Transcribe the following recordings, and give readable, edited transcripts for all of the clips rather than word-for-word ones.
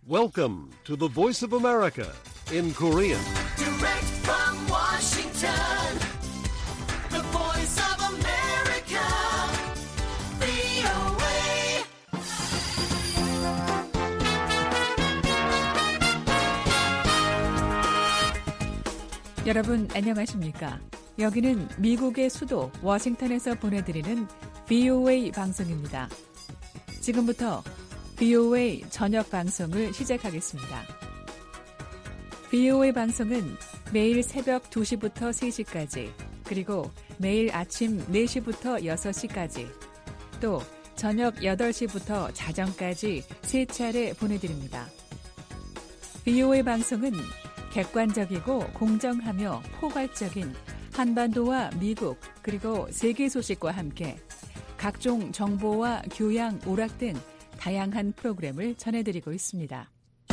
Welcome to the Voice of America in Korean. Direct from Washington, the Voice of America, VOA. 여러분 안녕하십니까? 여기는 미국의 수도 워싱턴에서 보내드리는 VOA 방송입니다. 지금부터 VOA 저녁 방송을 시작하겠습니다. VOA 방송은 매일 새벽 2시부터 3시까지, 그리고 매일 아침 4시부터 6시까지, 또 저녁 8시부터 자정까지 3차례 보내드립니다. VOA 방송은 객관적이고 공정하며 포괄적인 한반도와 미국 그리고 세계 소식과 함께 각종 정보와 교양, 오락 등 다양한 프로그램을 전해드리고 있습니다.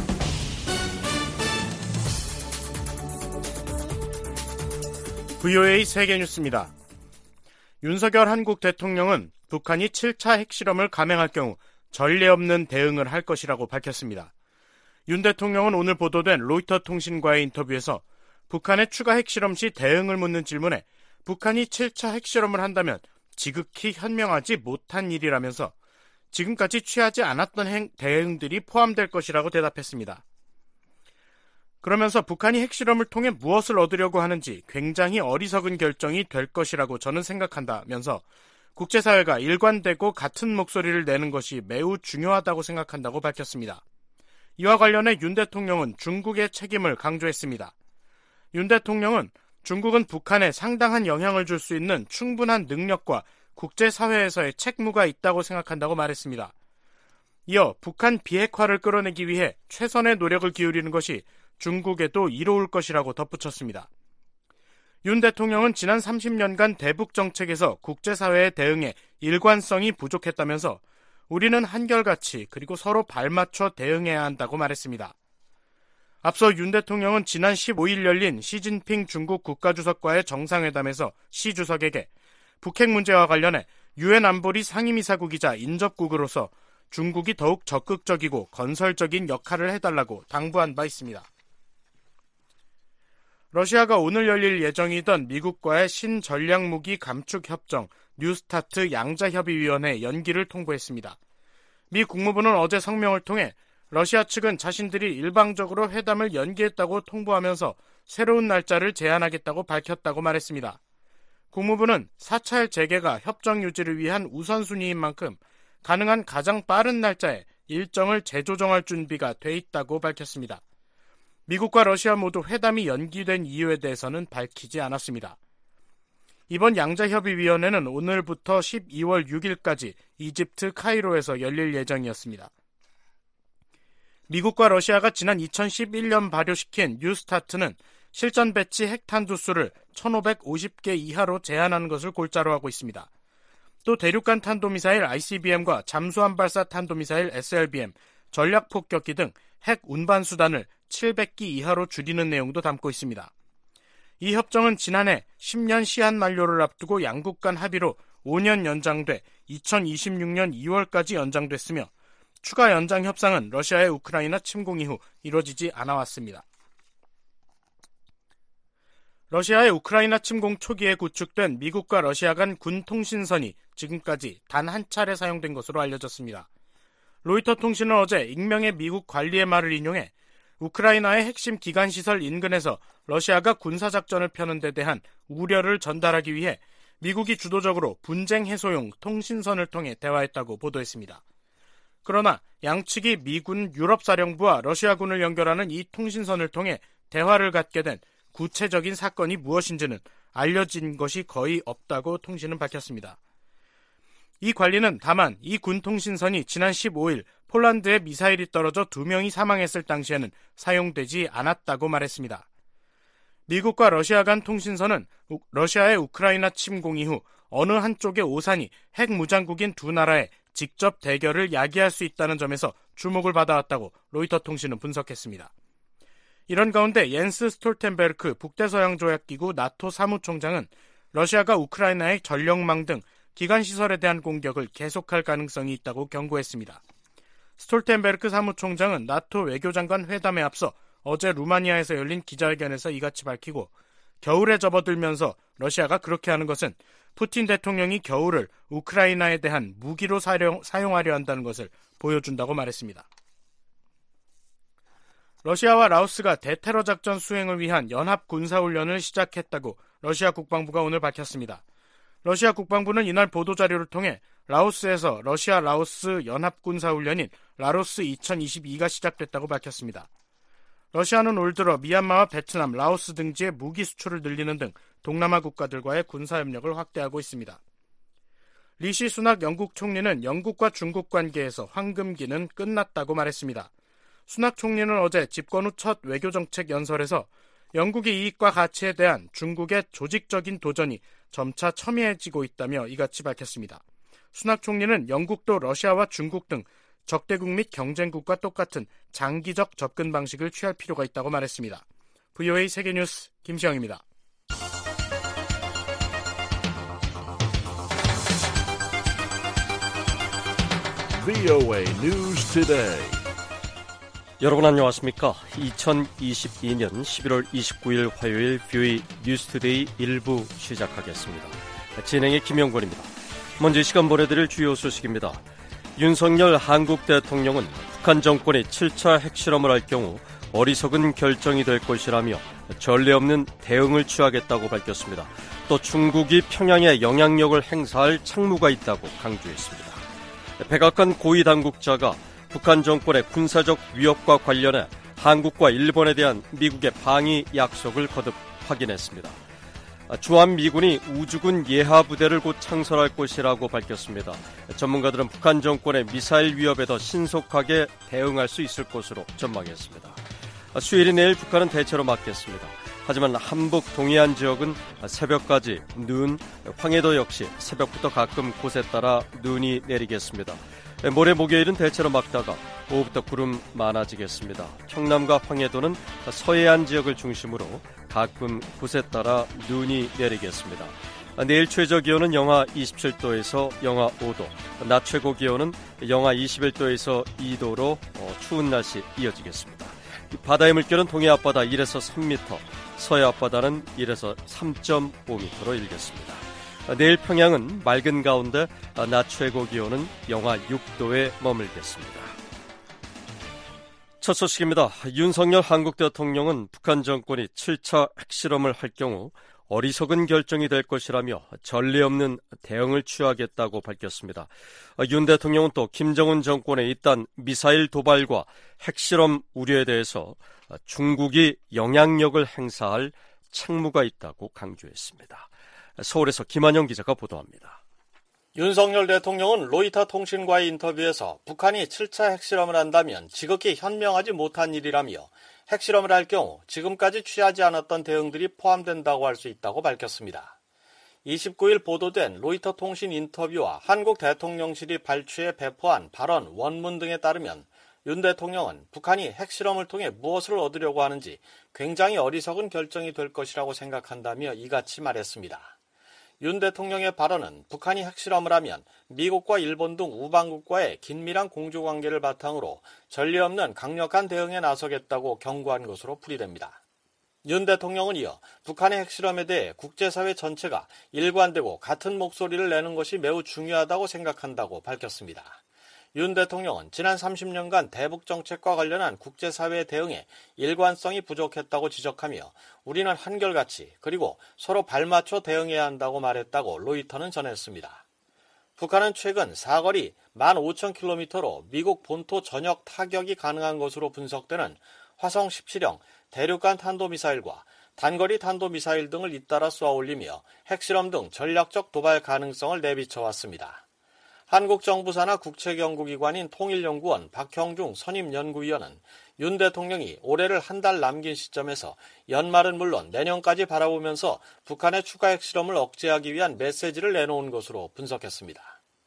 VOA 세계뉴스입니다. 윤석열 한국 대통령은 북한이 7차 핵실험을 감행할 경우 전례 없는 대응을 할 것이라고 밝혔습니다. 윤 대통령은 오늘 보도된 로이터 통신과의 인터뷰에서 북한의 추가 핵실험 시 대응을 묻는 질문에 북한이 7차 핵실험을 한다면 지극히 현명하지 못한 일이라면서 지금까지 취하지 않았던 대응들이 포함될 것이라고 대답했습니다. 그러면서 북한이 핵실험을 통해 무엇을 얻으려고 하는지 굉장히 어리석은 결정이 될 것이라고 저는 생각한다면서 국제사회가 일관되고 같은 목소리를 내는 것이 매우 중요하다고 생각한다고 밝혔습니다. 이와 관련해 윤 대통령은 중국의 책임을 강조했습니다. 윤 대통령은 중국은 북한에 상당한 영향을 줄 수 있는 충분한 능력과 국제사회에서의 책무가 있다고 생각한다고 말했습니다. 이어 북한 비핵화를 끌어내기 위해 최선의 노력을 기울이는 것이 중국에도 이로울 것이라고 덧붙였습니다. 윤 대통령은 지난 30년간 대북 정책에서 국제사회의 대응에 일관성이 부족했다면서 우리는 한결같이 그리고 서로 발맞춰 대응해야 한다고 말했습니다. 앞서 윤 대통령은 지난 15일 열린 시진핑 중국 국가주석과의 정상회담에서 시 주석에게 북핵 문제와 관련해 유엔 안보리 상임이사국이자 인접국으로서 중국이 더욱 적극적이고 건설적인 역할을 해달라고 당부한 바 있습니다. 러시아가 오늘 열릴 예정이던 미국과의 신전략무기 감축협정 뉴스타트 양자협의위원회 연기를 통보했습니다. 미 국무부는 어제 성명을 통해 러시아 측은 자신들이 일방적으로 회담을 연기했다고 통보하면서 새로운 날짜를 제안하겠다고 밝혔다고 말했습니다. 국무부는 4차의 재개가 협정 유지를 위한 우선순위인 만큼 가능한 가장 빠른 날짜에 일정을 재조정할 준비가 돼 있다고 밝혔습니다. 미국과 러시아 모두 회담이 연기된 이유에 대해서는 밝히지 않았습니다. 이번 양자협의위원회는 오늘부터 12월 6일까지 이집트 카이로에서 열릴 예정이었습니다. 미국과 러시아가 지난 2011년 발효시킨 뉴스타트는 실전 배치 핵탄두수를 1,550개 이하로 제한하는 것을 골자로 하고 있습니다. 또 대륙간 탄도미사일 ICBM과 잠수함 발사 탄도미사일 SLBM, 전략폭격기 등 핵 운반수단을 700기 이하로 줄이는 내용도 담고 있습니다. 이 협정은 지난해 10년 시한 만료를 앞두고 양국 간 합의로 5년 연장돼 2026년 2월까지 연장됐으며 추가 연장 협상은 러시아의 우크라이나 침공 이후 이뤄지지 않아왔습니다. 러시아의 우크라이나 침공 초기에 구축된 미국과 러시아 간 군 통신선이 지금까지 단 한 차례 사용된 것으로 알려졌습니다. 로이터 통신은 어제 익명의 미국 관리의 말을 인용해 우크라이나의 핵심 기관시설 인근에서 러시아가 군사작전을 펴는 데 대한 우려를 전달하기 위해 미국이 주도적으로 분쟁 해소용 통신선을 통해 대화했다고 보도했습니다. 그러나 양측이 미군 유럽사령부와 러시아군을 연결하는 이 통신선을 통해 대화를 갖게 된 구체적인 사건이 무엇인지는 알려진 것이 거의 없다고 통신은 밝혔습니다. 이 관리는 다만 이 군 통신선이 지난 15일 폴란드에 미사일이 떨어져 2명이 사망했을 당시에는 사용되지 않았다고 말했습니다. 미국과 러시아 간 통신선은 러시아의 우크라이나 침공 이후 어느 한쪽의 오산이 핵 무장국인 두 나라의 직접 대결을 야기할 수 있다는 점에서 주목을 받아왔다고 로이터 통신은 분석했습니다. 이런 가운데 옌스 스톨텐베르크 북대서양조약기구 나토 사무총장은 러시아가 우크라이나의 전력망 등 기관시설에 대한 공격을 계속할 가능성이 있다고 경고했습니다. 스톨텐베르크 사무총장은 나토 외교장관 회담에 앞서 어제 루마니아에서 열린 기자회견에서 이같이 밝히고, 겨울에 접어들면서 러시아가 그렇게 하는 것은 푸틴 대통령이 겨울을 우크라이나에 대한 무기로 사용하려 한다는 것을 보여준다고 말했습니다. 러시아와 라오스가 대테러 작전 수행을 위한 연합 군사훈련을 시작했다고 러시아 국방부가 오늘 밝혔습니다. 러시아 국방부는 이날 보도자료를 통해 라오스에서 러시아-라오스 연합군사훈련인 라로스 2022가 시작됐다고 밝혔습니다. 러시아는 올 들어 미얀마와 베트남, 라오스 등지의 무기 수출을 늘리는 등 동남아 국가들과의 군사협력을 확대하고 있습니다. 리시 수낙 영국 총리는 영국과 중국 관계에서 황금기는 끝났다고 말했습니다. 수낙 총리는 어제 집권 후 첫 외교정책 연설에서 영국의 이익과 가치에 대한 중국의 조직적인 도전이 점차 첨예해지고 있다며 이같이 밝혔습니다. 수낙 총리는 영국도 러시아와 중국 등 적대국 및 경쟁국과 똑같은 장기적 접근 방식을 취할 필요가 있다고 말했습니다. VOA 세계뉴스 김시영입니다. VOA News Today. 여러분 안녕하십니까? 2022년 11월 29일 화요일 VOA 뉴스투데이 1부 시작하겠습니다. 진행의 김영권입니다. 먼저 이 시간 보내드릴 주요 소식입니다. 윤석열 한국 대통령은 북한 정권이 7차 핵실험을 할 경우 어리석은 결정이 될 것이라며 전례 없는 대응을 취하겠다고 밝혔습니다. 또 중국이 평양에 영향력을 행사할 책무가 있다고 강조했습니다. 백악관 고위 당국자가 북한 정권의 군사적 위협과 관련해 한국과 일본에 대한 미국의 방위 약속을 거듭 확인했습니다. 주한미군이 우주군 예하부대를 곧 창설할 것이라고 밝혔습니다. 전문가들은 북한 정권의 미사일 위협에 더 신속하게 대응할 수 있을 것으로 전망했습니다. 수요일인 내일 북한은 대체로 맞겠습니다. 하지만 함북 동해안 지역은 새벽까지 눈, 황해도 역시 새벽부터 가끔 곳에 따라 눈이 내리겠습니다. 모레 목요일은 대체로 막다가 오후부터 구름 많아지겠습니다. 평남과 황해도는 서해안 지역을 중심으로 가끔 곳에 따라 눈이 내리겠습니다. 내일 최저 기온은 영하 27도에서 영하 5도, 낮 최고 기온은 영하 21도에서 2도로 추운 날씨 이어지겠습니다. 바다의 물결은 동해 앞바다 1에서 3m, 서해 앞바다는 1에서 3.5m로 일겠습니다. 내일 평양은 맑은 가운데 낮 최고 기온은 영하 6도에 머물겠습니다. 첫 소식입니다. 윤석열 한국 대통령은 북한 정권이 7차 핵실험을 할 경우 어리석은 결정이 될 것이라며 전례 없는 대응을 취하겠다고 밝혔습니다. 윤 대통령은 또 김정은 정권의 이딴 미사일 도발과 핵실험 우려에 대해서 중국이 영향력을 행사할 책무가 있다고 강조했습니다. 서울에서 김한영 기자가 보도합니다. 윤석열 대통령은 로이터 통신과의 인터뷰에서 북한이 7차 핵실험을 한다면 지극히 현명하지 못한 일이라며 핵실험을 할 경우 지금까지 취하지 않았던 대응들이 포함된다고 할 수 있다고 밝혔습니다. 29일 보도된 로이터 통신 인터뷰와 한국 대통령실이 발췌해 배포한 발언 원문 등에 따르면 윤 대통령은 북한이 핵실험을 통해 무엇을 얻으려고 하는지 굉장히 어리석은 결정이 될 것이라고 생각한다며 이같이 말했습니다. 윤 대통령의 발언은 북한이 핵실험을 하면 미국과 일본 등 우방국과의 긴밀한 공조관계를 바탕으로 전례 없는 강력한 대응에 나서겠다고 경고한 것으로 풀이됩니다. 윤 대통령은 이어 북한의 핵실험에 대해 국제사회 전체가 일관되고 같은 목소리를 내는 것이 매우 중요하다고 생각한다고 밝혔습니다. 윤 대통령은 지난 30년간 대북 정책과 관련한 국제사회의 대응에 일관성이 부족했다고 지적하며 우리는 한결같이 그리고 서로 발맞춰 대응해야 한다고 말했다고 로이터는 전했습니다. 북한은 최근 사거리 15,000km로 미국 본토 전역 타격이 가능한 것으로 분석되는 화성 17형 대륙간 탄도미사일과 단거리 탄도미사일 등을 잇따라 쏘아올리며 핵실험 등 전략적 도발 가능성을 내비쳐왔습니다. 한국 정부 산하 국책연구기관인 통일연구원 박형중 선임연구위원은 윤 대통령이 올해를 한 달 남긴 시점에서 연말은 물론 내년까지 바라보면서 북한의 추가 핵실험을 억제하기 위한 메시지를 내놓은 것으로 분석했습니다.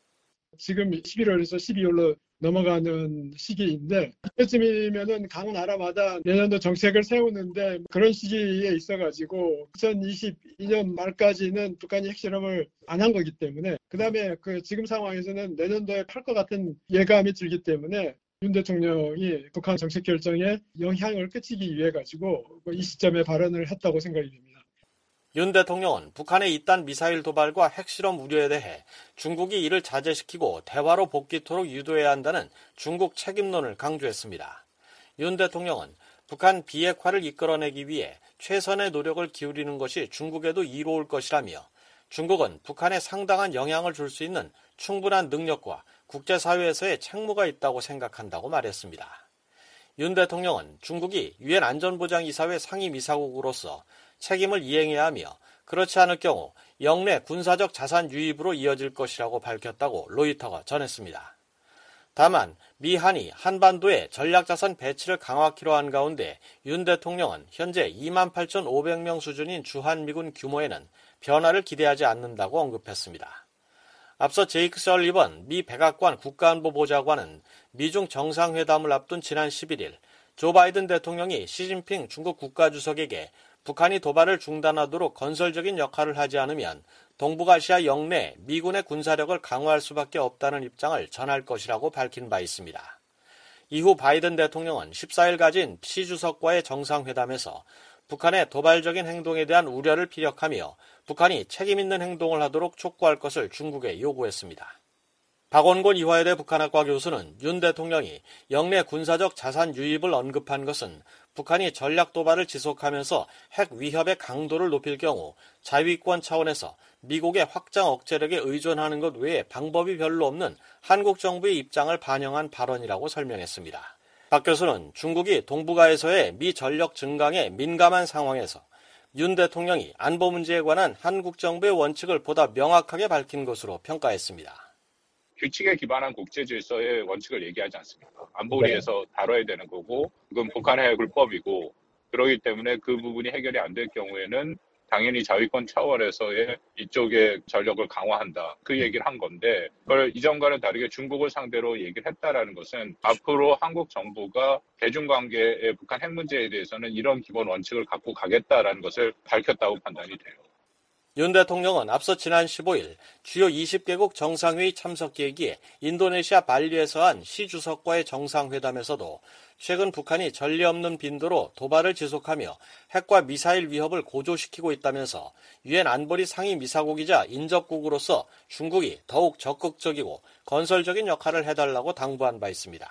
지금 11월에서 12월로 넘어가는 시기인데 그때쯤이면은 각 나라마다 내년도 정책을 세우는데 그런 시기에 있어가지고 2022년 말까지는 북한이 핵실험을 안 한 거기 때문에 그다음에 지금 상황에서는 내년도에 할 것 같은 예감이 들기 때문에 윤 대통령이 북한 정책 결정에 영향을 끼치기 위해 가지고 이 시점에 발언을 했다고 생각이 됩니다. 윤 대통령은 북한의 잇단 미사일 도발과 핵실험 우려에 대해 중국이 이를 자제시키고 대화로 복귀토록 유도해야 한다는 중국 책임론을 강조했습니다. 윤 대통령은 북한 비핵화를 이끌어내기 위해 최선의 노력을 기울이는 것이 중국에도 이로울 것이라며 중국은 북한에 상당한 영향을 줄 수 있는 충분한 능력과 국제사회에서의 책무가 있다고 생각한다고 말했습니다. 윤 대통령은 중국이 유엔 안전보장이사회 상임이사국으로서 책임을 이행해야 하며 그렇지 않을 경우 영내 군사적 자산 유입으로 이어질 것이라고 밝혔다고 로이터가 전했습니다. 다만 미한이 한반도에 전략자산 배치를 강화키로 한 가운데 윤 대통령은 현재 28,500명 수준인 주한미군 규모에는 변화를 기대하지 않는다고 언급했습니다. 앞서 제이크 설리번 미 백악관 국가안보보좌관은 미중 정상회담을 앞둔 지난 11일 조 바이든 대통령이 시진핑 중국 국가주석에게 북한이 도발을 중단하도록 건설적인 역할을 하지 않으면 동북아시아 영내 미군의 군사력을 강화할 수밖에 없다는 입장을 전할 것이라고 밝힌 바 있습니다. 이후 바이든 대통령은 14일 가진 시 주석과의 정상회담에서 북한의 도발적인 행동에 대한 우려를 피력하며 북한이 책임 있는 행동을 하도록 촉구할 것을 중국에 요구했습니다. 박원곤 이화여대 북한학과 교수는 윤 대통령이 영내 군사적 자산 유입을 언급한 것은 북한이 전략 도발을 지속하면서 핵 위협의 강도를 높일 경우 자위권 차원에서 미국의 확장 억제력에 의존하는 것 외에 방법이 별로 없는 한국 정부의 입장을 반영한 발언이라고 설명했습니다. 박 교수는 중국이 동북아에서의 미 전력 증강에 민감한 상황에서 윤 대통령이 안보 문제에 관한 한국 정부의 원칙을 보다 명확하게 밝힌 것으로 평가했습니다. 규칙에 기반한 국제 질서의 원칙을 얘기하지 않습니까? 안보리에서 다뤄야 되는 거고, 그건 북한의 불법이고, 그러기 때문에 그 부분이 해결이 안 될 경우에는 당연히 자위권 차원에서의 이쪽의 전력을 강화한다. 그 얘기를 한 건데, 그걸 이전과는 다르게 중국을 상대로 얘기를 했다라는 것은 앞으로 한국 정부가 대중관계의 북한 핵 문제에 대해서는 이런 기본 원칙을 갖고 가겠다라는 것을 밝혔다고 판단이 돼요. 윤 대통령은 앞서 지난 15일 주요 20개국 정상회의 참석 계기에 인도네시아 발리에서 한 시 주석과의 정상회담에서도 최근 북한이 전례 없는 빈도로 도발을 지속하며 핵과 미사일 위협을 고조시키고 있다면서 유엔 안보리 상임이사국이자 인접국으로서 중국이 더욱 적극적이고 건설적인 역할을 해달라고 당부한 바 있습니다.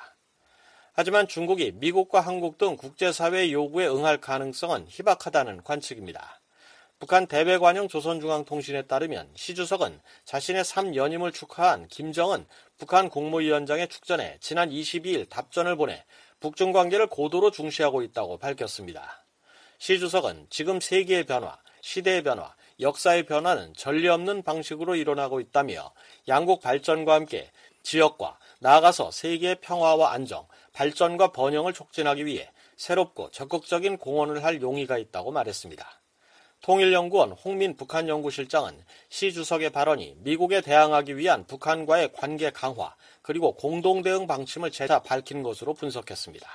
하지만 중국이 미국과 한국 등 국제사회의 요구에 응할 가능성은 희박하다는 관측입니다. 북한 대외관용 조선중앙통신에 따르면 시 주석은 자신의 3연임을 축하한 김정은 북한 국무위원장의 축전에 지난 22일 답전을 보내 북중 관계를 고도로 중시하고 있다고 밝혔습니다. 시 주석은 지금 세계의 변화, 시대의 변화, 역사의 변화는 전례 없는 방식으로 일어나고 있다며 양국 발전과 함께 지역과 나아가서 세계의 평화와 안정, 발전과 번영을 촉진하기 위해 새롭고 적극적인 공헌을 할 용의가 있다고 말했습니다. 통일연구원 홍민 북한연구실장은 시 주석의 발언이 미국에 대항하기 위한 북한과의 관계 강화 그리고 공동대응 방침을 재차 밝힌 것으로 분석했습니다.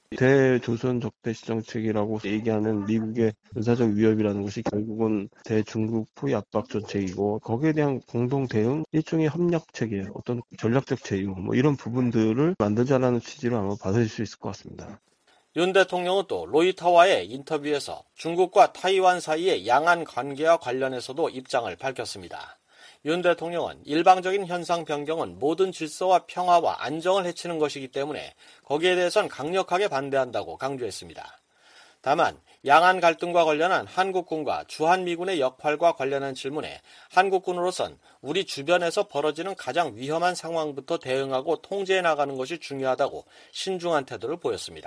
대조선 적대시 정책이라고 얘기하는 미국의 군사적 위협이라는 것이 결국은 대중국 포위 압박 정책이고 거기에 대한 공동 대응, 일종의 협력 체계, 어떤 전략적 제휴 이런 부분들을 만들자라는 취지로 아마 받아들일 수 있을 것 같습니다. 윤 대통령은 또 로이터와의 인터뷰에서 중국과 타이완 사이의 양안 관계와 관련해서도 입장을 밝혔습니다. 윤 대통령은 일방적인 현상 변경은 모든 질서와 평화와 안정을 해치는 것이기 때문에 거기에 대해선 강력하게 반대한다고 강조했습니다. 다만 양안 갈등과 관련한 한국군과 주한미군의 역할과 관련한 질문에 한국군으로선 우리 주변에서 벌어지는 가장 위험한 상황부터 대응하고 통제해 나가는 것이 중요하다고 신중한 태도를 보였습니다.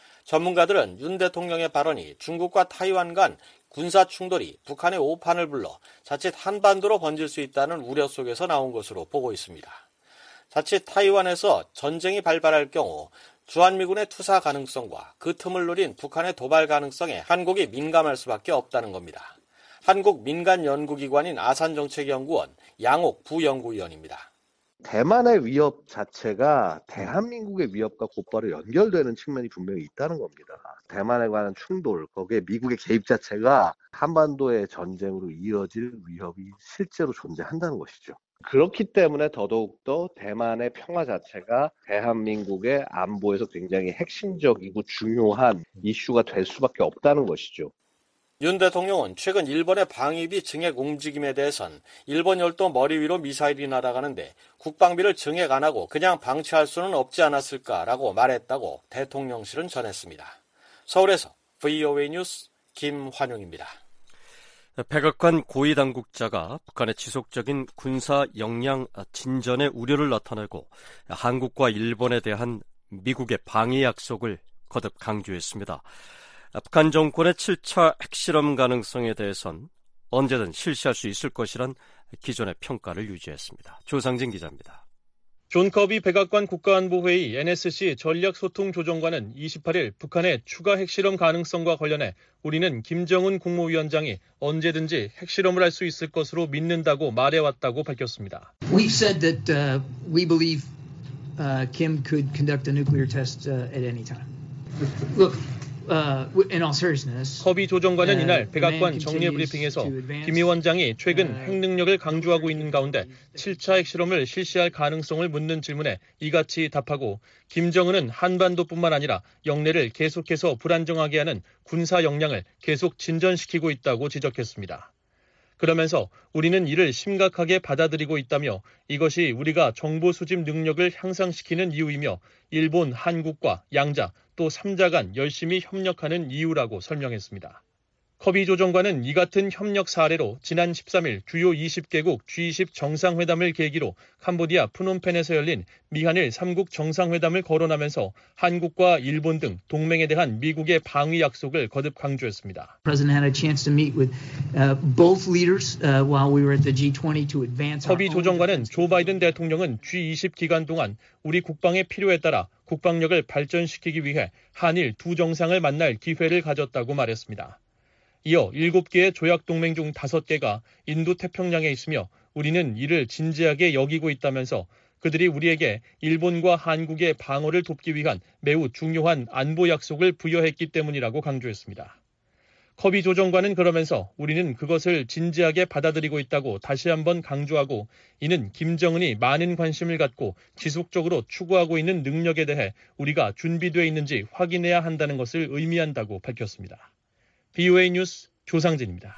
전문가들은 윤 대통령의 발언이 중국과 타이완 간 군사 충돌이 북한의 오판을 불러 자칫 한반도로 번질 수 있다는 우려 속에서 나온 것으로 보고 있습니다. 자칫 타이완에서 전쟁이 발발할 경우 주한미군의 투사 가능성과 그 틈을 노린 북한의 도발 가능성에 한국이 민감할 수밖에 없다는 겁니다. 한국 민간연구기관인 아산정책연구원 양옥 부연구위원입니다. 대만의 위협 자체가 대한민국의 위협과 곧바로 연결되는 측면이 분명히 있다는 겁니다. 대만에 관한 충돌, 거기에 미국의 개입 자체가 한반도의 전쟁으로 이어질 위협이 실제로 존재한다는 것이죠. 그렇기 때문에 더더욱더 대만의 평화 자체가 대한민국의 안보에서 굉장히 핵심적이고 중요한 이슈가 될 수밖에 없다는 것이죠. 윤 대통령은 최근 일본의 방위비 증액 움직임에 대해선 일본 열도 머리 위로 미사일이 날아가는데 국방비를 증액 안 하고 그냥 방치할 수는 없지 않았을까라고 말했다고 대통령실은 전했습니다. 서울에서 VOA 뉴스 김환용입니다. 백악관 고위 당국자가 북한의 지속적인 군사 역량 진전의 우려를 나타내고 한국과 일본에 대한 미국의 방위 약속을 거듭 강조했습니다. 북한 정권의 7차 핵실험 가능성에 대해선 언제든 실시할 수 있을 것이란 기존의 평가를 유지했습니다. 조상진 기자입니다. 존 커비 백악관 국가안보회의 NSC 전략소통조정관은 28일 북한의 추가 핵실험 가능성과 관련해 우리는 김정은 국무위원장이 언제든지 핵실험을 할 수 있을 것으로 믿는다고 말해왔다고 밝혔습니다. We've said that we believe Kim could conduct a nuclear test at any time. Look. In all seriousness, 커비 조정관은 이날 백악관 정례 브리핑에서 김 위원장이 최근 핵능력을 강조하고 있는 가운데 7차 핵실험을 실시할 가능성을 묻는 질문에 이같이 답하고 김정은은 한반도뿐만 아니라 영내를 계속해서 불안정하게 하는 군사 역량을 계속 진전시키고 있다고 지적했습니다. 그러면서 우리는 이를 심각하게 받아들이고 있다며 이것이 우리가 정보 수집 능력을 향상시키는 이유이며 일본, 한국과 양자 또 3자 간 열심히 협력하는 이유라고 설명했습니다. 커비 조정관은 이 같은 협력 사례로 지난 13일 주요 20개국 G20 정상회담을 계기로 캄보디아 프놈펜에서 열린 미한일 3국 정상회담을 거론하면서 한국과 일본 등 동맹에 대한 미국의 방위 약속을 거듭 강조했습니다. 커비 조정관은 조 바이든 대통령은 G20 기간 동안 우리 국방의 필요에 따라 국방력을 발전시키기 위해 한일 두 정상을 만날 기회를 가졌다고 말했습니다. 이어 7개의 조약동맹 중 5개가 인도태평양에 있으며 우리는 이를 진지하게 여기고 있다면서 그들이 우리에게 일본과 한국의 방어를 돕기 위한 매우 중요한 안보 약속을 부여했기 때문이라고 강조했습니다. 커비 조정관은 그러면서 우리는 그것을 진지하게 받아들이고 있다고 다시 한번 강조하고 이는 김정은이 많은 관심을 갖고 지속적으로 추구하고 있는 능력에 대해 우리가 준비되어 있는지 확인해야 한다는 것을 의미한다고 밝혔습니다. VOA 뉴스 조상진입니다.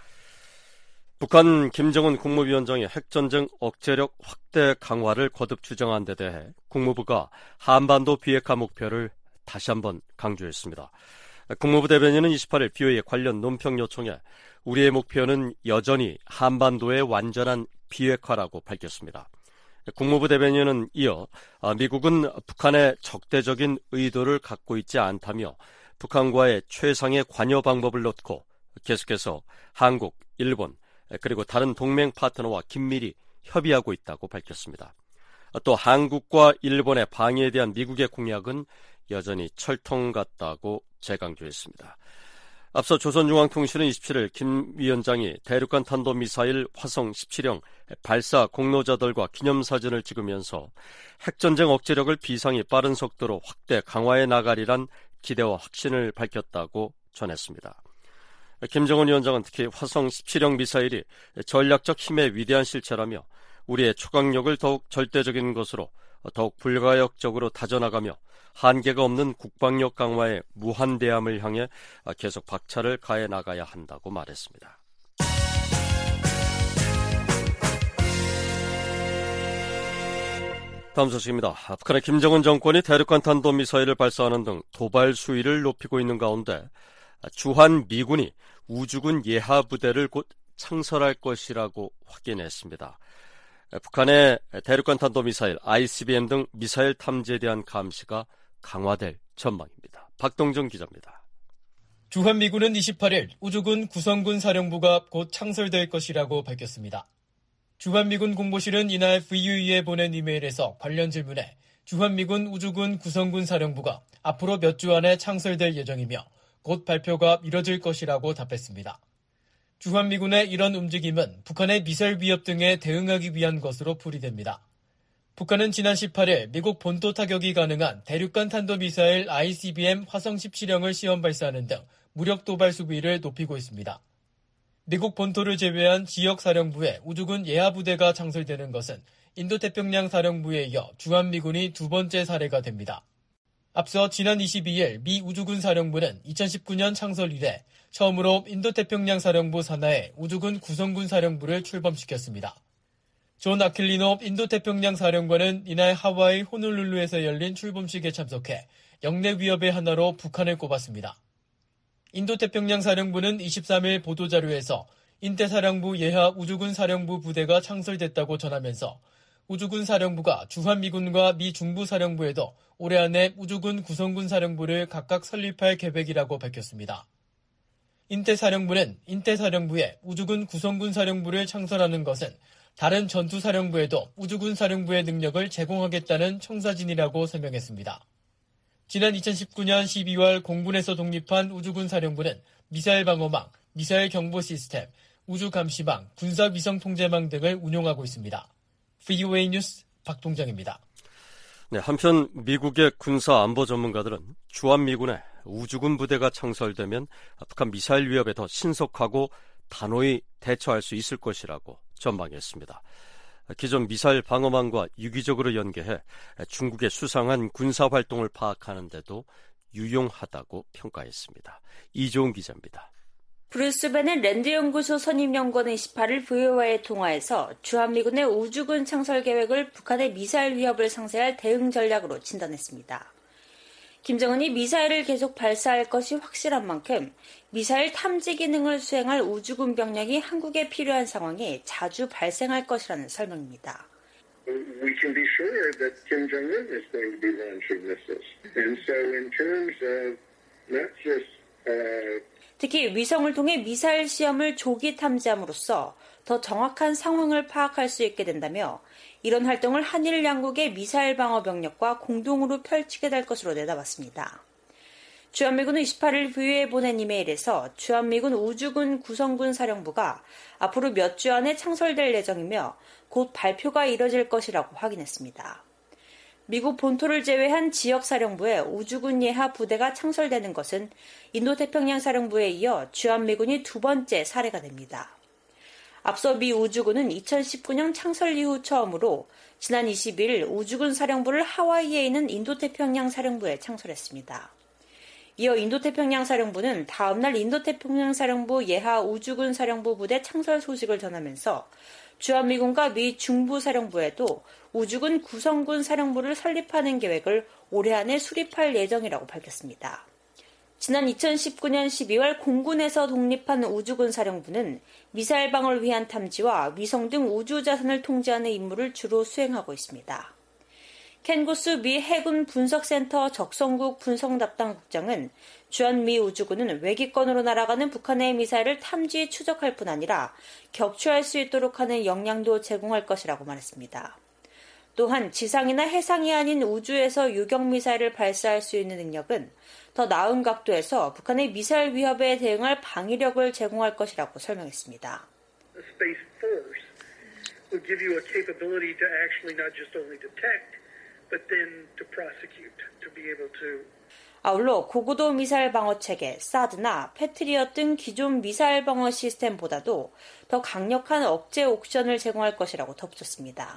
북한 김정은 국무위원장이 핵전쟁 억제력 확대 강화를 거듭 주장한 데 대해 국무부가 한반도 비핵화 목표를 다시 한번 강조했습니다. 국무부 대변인은 28일 BOA의 관련 논평 요청에 우리의 목표는 여전히 한반도의 완전한 비핵화라고 밝혔습니다. 국무부 대변인은 이어 미국은 북한의 적대적인 의도를 갖고 있지 않다며 북한과의 최상의 관여 방법을 놓고 계속해서 한국, 일본, 그리고 다른 동맹 파트너와 긴밀히 협의하고 있다고 밝혔습니다. 또 한국과 일본의 방위에 대한 미국의 공약은 여전히 철통 같다고 재강조했습니다. 앞서 조선중앙통신은 27일 김 위원장이 대륙간 탄도미사일 화성 17형 발사 공로자들과 기념사진을 찍으면서 핵전쟁 억제력을 비상히 빠른 속도로 확대 강화해 나가리란 기대와 확신을 밝혔다고 전했습니다. 김정은 위원장은 특히 화성 17형 미사일이 전략적 힘의 위대한 실체라며 우리의 초강력을 더욱 절대적인 것으로 더욱 불가역적으로 다져나가며 한계가 없는 국방력 강화의 무한대함을 향해 계속 박차를 가해 나가야 한다고 말했습니다. 다음 소식입니다. 북한의 김정은 정권이 대륙간 탄도미사일을 발사하는 등 도발 수위를 높이고 있는 가운데 주한 미군이 우주군 예하부대를 곧 창설할 것이라고 확인했습니다. 북한의 대륙간 탄도미사일, ICBM 등 미사일 탐지에 대한 감시가 강화될 전망입니다. 박동정 기자입니다. 주한미군은 28일 우주군 구성군 사령부가 곧 창설될 것이라고 밝혔습니다. 주한미군 공보실은 이날 VUE에 보낸 이메일에서 관련 질문에 주한미군 우주군 구성군 사령부가 앞으로 몇 주 안에 창설될 예정이며 곧 발표가 이뤄질 것이라고 답했습니다. 주한미군의 이런 움직임은 북한의 미사일 위협 등에 대응하기 위한 것으로 풀이됩니다. 북한은 지난 18일 미국 본토 타격이 가능한 대륙간 탄도미사일 ICBM 화성 17형을 시험 발사하는 등 무력 도발 수비를 높이고 있습니다. 미국 본토를 제외한 지역사령부에 우주군 예하부대가 창설되는 것은 인도태평양 사령부에 이어 주한미군이 두 번째 사례가 됩니다. 앞서 지난 22일 미 우주군 사령부는 2019년 창설 이래 처음으로 인도태평양 사령부 산하에 우주군 구성군 사령부를 출범시켰습니다. 존 아킬리노 인도태평양 사령관은 이날 하와이 호놀룰루에서 열린 출범식에 참석해 영내 위협의 하나로 북한을 꼽았습니다. 인도태평양 사령부는 23일 보도자료에서 인태사령부 예하 우주군 사령부 부대가 창설됐다고 전하면서 우주군 사령부가 주한미군과 미 중부사령부에도 올해 안에 우주군 구성군 사령부를 각각 설립할 계획이라고 밝혔습니다. 인태사령부는 인태사령부에 우주군 구성군 사령부를 창설하는 것은 다른 전투사령부에도 우주군 사령부의 능력을 제공하겠다는 청사진이라고 설명했습니다. 지난 2019년 12월 공군에서 독립한 우주군 사령부는 미사일 방어망, 미사일 경보 시스템, 우주 감시망, 군사 위성 통제망 등을 운용하고 있습니다. VOA 뉴스 박동정입니다. 네, 한편 미국의 군사 안보 전문가들은 주한미군의 우주군 부대가 창설되면 북한 미사일 위협에 더 신속하고 단호히 대처할 수 있을 것이라고 전망했습니다. 기존 미사일 방어망과 유기적으로 연계해 중국의 수상한 군사활동을 파악하는 데도 유용하다고 평가했습니다. 이종훈 기자입니다. 브루스 벤은 랜드연구소 선임연구원은 28일 VOA의 통화에서 주한미군의 우주군 창설 계획을 북한의 미사일 위협을 상쇄할 대응 전략으로 진단했습니다. 김정은이 미사일을 계속 발사할 것이 확실한 만큼 미사일 탐지 기능을 수행할 우주군 병력이 한국에 필요한 상황이 자주 발생할 것이라는 설명입니다. We can be sure that Kim Jong-un is going to be launching missiles. And so in terms of not just 특히 위성을 통해 미사일 시험을 조기 탐지함으로써 더 정확한 상황을 파악할 수 있게 된다며 이런 활동을 한일 양국의 미사일 방어 병력과 공동으로 펼치게 될 것으로 내다봤습니다. 주한미군은 28일 VOA에 보낸 이메일에서 주한미군 우주군 구성군 사령부가 앞으로 몇 주 안에 창설될 예정이며 곧 발표가 이뤄질 것이라고 확인했습니다. 미국 본토를 제외한 지역사령부에 우주군 예하 부대가 창설되는 것은 인도태평양 사령부에 이어 주한미군이 두 번째 사례가 됩니다. 앞서 미 우주군은 2019년 창설 이후 처음으로 지난 20일 우주군 사령부를 하와이에 있는 인도태평양 사령부에 창설했습니다. 이어 인도태평양 사령부는 다음날 인도태평양 사령부 예하 우주군 사령부 부대 창설 소식을 전하면서 주한미군과 미 중부사령부에도 우주군 구성군 사령부를 설립하는 계획을 올해 안에 수립할 예정이라고 밝혔습니다. 지난 2019년 12월 공군에서 독립한 우주군 사령부는 미사일 방어를 위한 탐지와 위성 등 우주 자산을 통제하는 임무를 주로 수행하고 있습니다. 켄 고스 미 해군 분석센터 적성국 분석 담당 국장은 주한미 우주군은 외기권으로 날아가는 북한의 미사일을 탐지 추적할 뿐 아니라 격추할 수 있도록 하는 역량도 제공할 것이라고 말했습니다. 또한 지상이나 해상이 아닌 우주에서 유격 미사일을 발사할 수 있는 능력은 더 나은 각도에서 북한의 미사일 위협에 대응할 방위력을 제공할 것이라고 설명했습니다. Space Force will give you a capability to actually not just only detect, but then to prosecute, to be able to 아울러 고고도 미사일 방어 체계, 사드나 패트리엇 등 기존 미사일 방어 시스템보다도 더 강력한 억제 옵션을 제공할 것이라고 덧붙였습니다.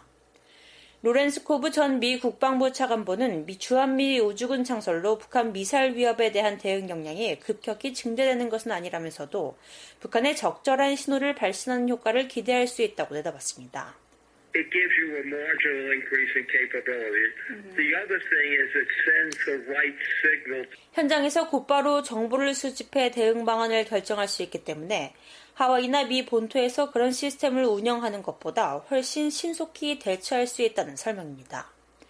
로렌스 코브 전 미 국방부 차관보는 주한미 우주군 창설로 북한 미사일 위협에 대한 대응 역량이 급격히 증대되는 것은 아니라면서도 북한의 적절한 신호를 발신하는 효과를 기대할 수 있다고 내다봤습니다. It gives you a marginal increase in capability. The other thing is it sends the right signal. 현장에서 곧바로 정보를 수집해 대응 방안을 결정할 수 있기 때문에 하와이나 미 본토에서 그런 시스템을 운영하는 것보다 훨씬 신속히 대처할 수 있다는 설명입니다.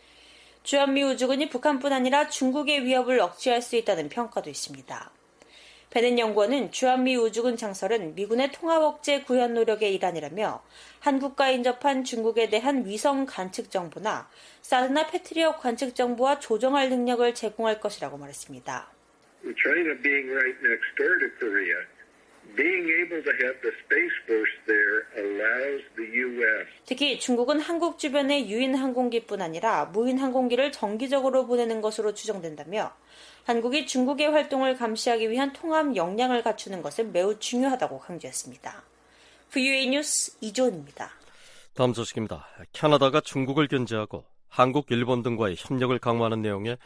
주한미 우주군이 북한뿐 아니라 중국의 위협을 억제할 수 있다는 평가도 있습니다. 베넨 연구원은 주한미 우주군 창설은 미군의 통합 억제 구현 노력의 일환이라며 한국과 인접한 중국에 대한 위성 관측 정보나 사드나 패트리엇 관측 정보와 조정할 능력을 제공할 것이라고 말했습니다. China being right next door to Korea, Being able to have the Space Force there allows the U.S. 특히 중국은 한국 주변의 유인 항공기뿐 아니라 무인 항공기를 정기적으로 보내는 것으로 추정된다며 한국이 중국의 활동을 감시하기 위한 통합 역량을 갖추는 것은 매우 중요하다고 강조했습니다. VOA 뉴스 이조은입니다. 다음 소식입니다. 캐나다가 중국을 견제하고 한국, 일본 등과의 협력을 강화하는 내용의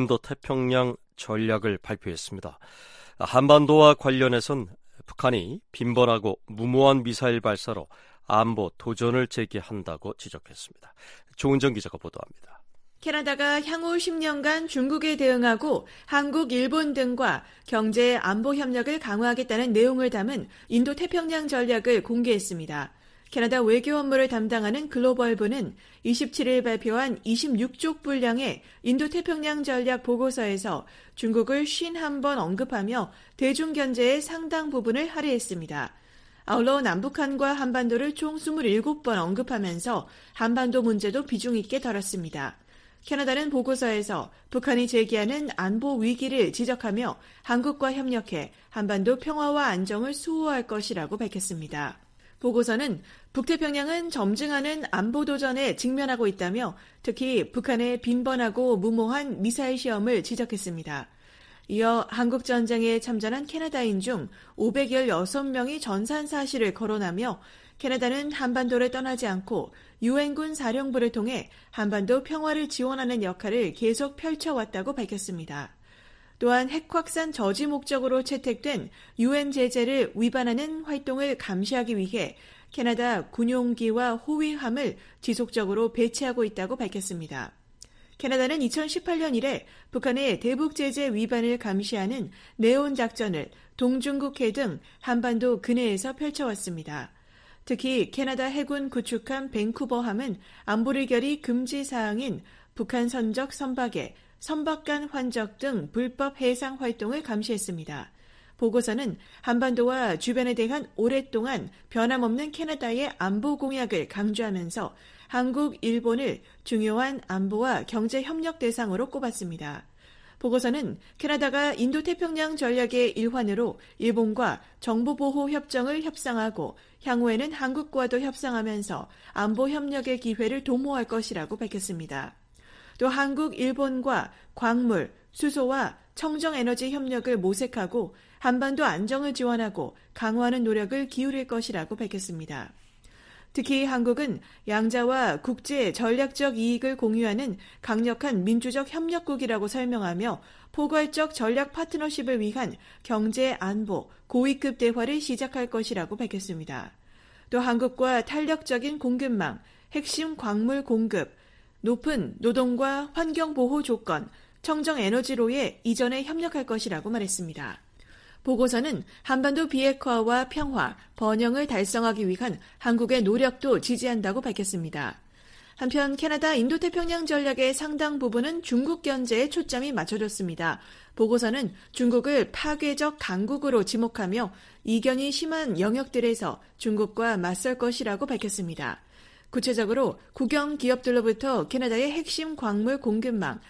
인도태평양 전략을 발표했습니다. 한반도와 관련해선 북한이 빈번하고 무모한 미사일 발사로 안보 도전을 제기한다고 지적했습니다. 조은정 기자가 보도합니다. 캐나다가 향후 10년간 중국에 대응하고 한국, 일본 등과 경제 안보 협력을 강화하겠다는 내용을 담은 인도태평양 전략을 공개했습니다. 캐나다 외교 업무를 담당하는 글로벌부는 27일 발표한 26쪽 분량의 인도태평양 전략 보고서에서 중국을 51번 언급하며 대중견제의 상당 부분을 할애했습니다. 아울러 남북한과 한반도를 총 27번 언급하면서 한반도 문제도 비중 있게 다뤘습니다. 캐나다는 보고서에서 북한이 제기하는 안보 위기를 지적하며 한국과 협력해 한반도 평화와 안정을 수호할 것이라고 밝혔습니다. 보고서는 북태평양은 점증하는 안보 도전에 직면하고 있다며 특히 북한의 빈번하고 무모한 미사일 시험을 지적했습니다. 이어 한국전쟁에 참전한 캐나다인 중 516명이 전산 사실을 거론하며 캐나다는 한반도를 떠나지 않고 유엔군 사령부를 통해 한반도 평화를 지원하는 역할을 계속 펼쳐왔다고 밝혔습니다. 또한 핵 확산 저지 목적으로 채택된 유엔 제재를 위반하는 활동을 감시하기 위해 캐나다 군용기와 호위함을 지속적으로 배치하고 있다고 밝혔습니다. 캐나다는 2018년 이래 북한의 대북 제재 위반을 감시하는 네온 작전을 동중국해 등 한반도 근해에서 펼쳐왔습니다. 특히 캐나다 해군 구축함 밴쿠버함은 안보리 결의 금지 사항인 북한 선적 선박에 선박간 환적 등 불법 해상 활동을 감시했습니다. 보고서는 한반도와 주변에 대한 오랫동안 변함없는 캐나다의 안보 공약을 강조하면서 한국, 일본을 중요한 안보와 경제 협력 대상으로 꼽았습니다. 보고서는 캐나다가 인도태평양 전략의 일환으로 일본과 정보보호 협정을 협상하고 향후에는 한국과도 협상하면서 안보 협력의 기회를 도모할 것이라고 밝혔습니다. 또 한국, 일본과 광물, 수소와 청정에너지 협력을 모색하고 한반도 안정을 지원하고 강화하는 노력을 기울일 것이라고 밝혔습니다. 특히 한국은 양자와 국제 전략적 이익을 공유하는 강력한 민주적 협력국이라고 설명하며 포괄적 전략 파트너십을 위한 경제 안보 고위급 대화를 시작할 것이라고 밝혔습니다. 또 한국과 탄력적인 공급망, 핵심 광물 공급, 높은 노동과 환경보호 조건, 청정에너지로의 이전에 협력할 것이라고 말했습니다. 보고서는 한반도 비핵화와 평화, 번영을 달성하기 위한 한국의 노력도 지지한다고 밝혔습니다. 한편 캐나다 인도태평양 전략의 상당 부분은 중국 견제에 초점이 맞춰졌습니다. 보고서는 중국을 파괴적 강국으로 지목하며 이견이 심한 영역들에서 중국과 맞설 것이라고 밝혔습니다. 구체적으로 국영 기업들로부터 캐나다의 핵심 광물 공급망,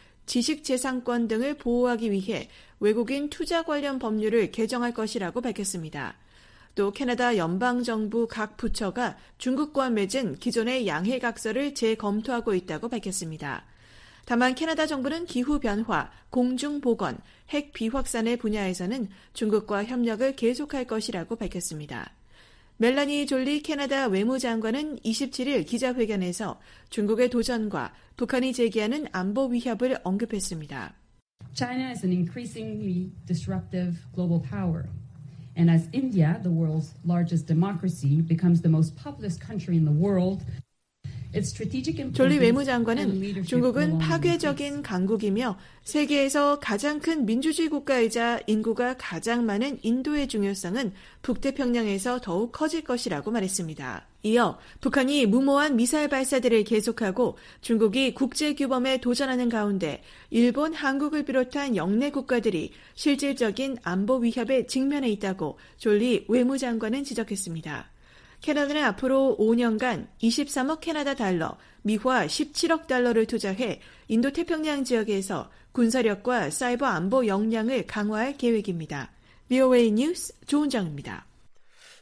지식재산권 등을 보호하기 위해 외국인 투자 관련 법률을 개정할 것이라고 밝혔습니다. 또 캐나다 연방정부 각 부처가 중국과 맺은 기존의 양해각서를 재검토하고 있다고 밝혔습니다. 다만 캐나다 정부는 기후변화, 공중보건, 핵 비확산의 분야에서는 중국과 협력을 계속할 것이라고 밝혔습니다. 멜라니 졸리 캐나다 외무장관은 27일 기자회견에서 중국의 도전과 북한이 제기하는 안보 위협을 언급했습니다. China is an increasingly disruptive global power. And as India, the world's largest democracy, becomes the most populous country in the world, 졸리 외무장관은 중국은 파괴적인 강국이며 세계에서 가장 큰 민주주의 국가이자 인구가 가장 많은 인도의 중요성은 북태평양에서 더욱 커질 것이라고 말했습니다. 이어 북한이 무모한 미사일 발사들을 계속하고 중국이 국제규범에 도전하는 가운데 일본, 한국을 비롯한 영내 국가들이 실질적인 안보 위협에 직면해 있다고 졸리 외무장관은 지적했습니다. 캐나다는 앞으로 5년간 23억 캐나다 달러, 미화 17억 달러를 투자해 인도태평양 지역에서 군사력과 사이버 안보 역량을 강화할 계획입니다. VOA 뉴스 조은정입니다.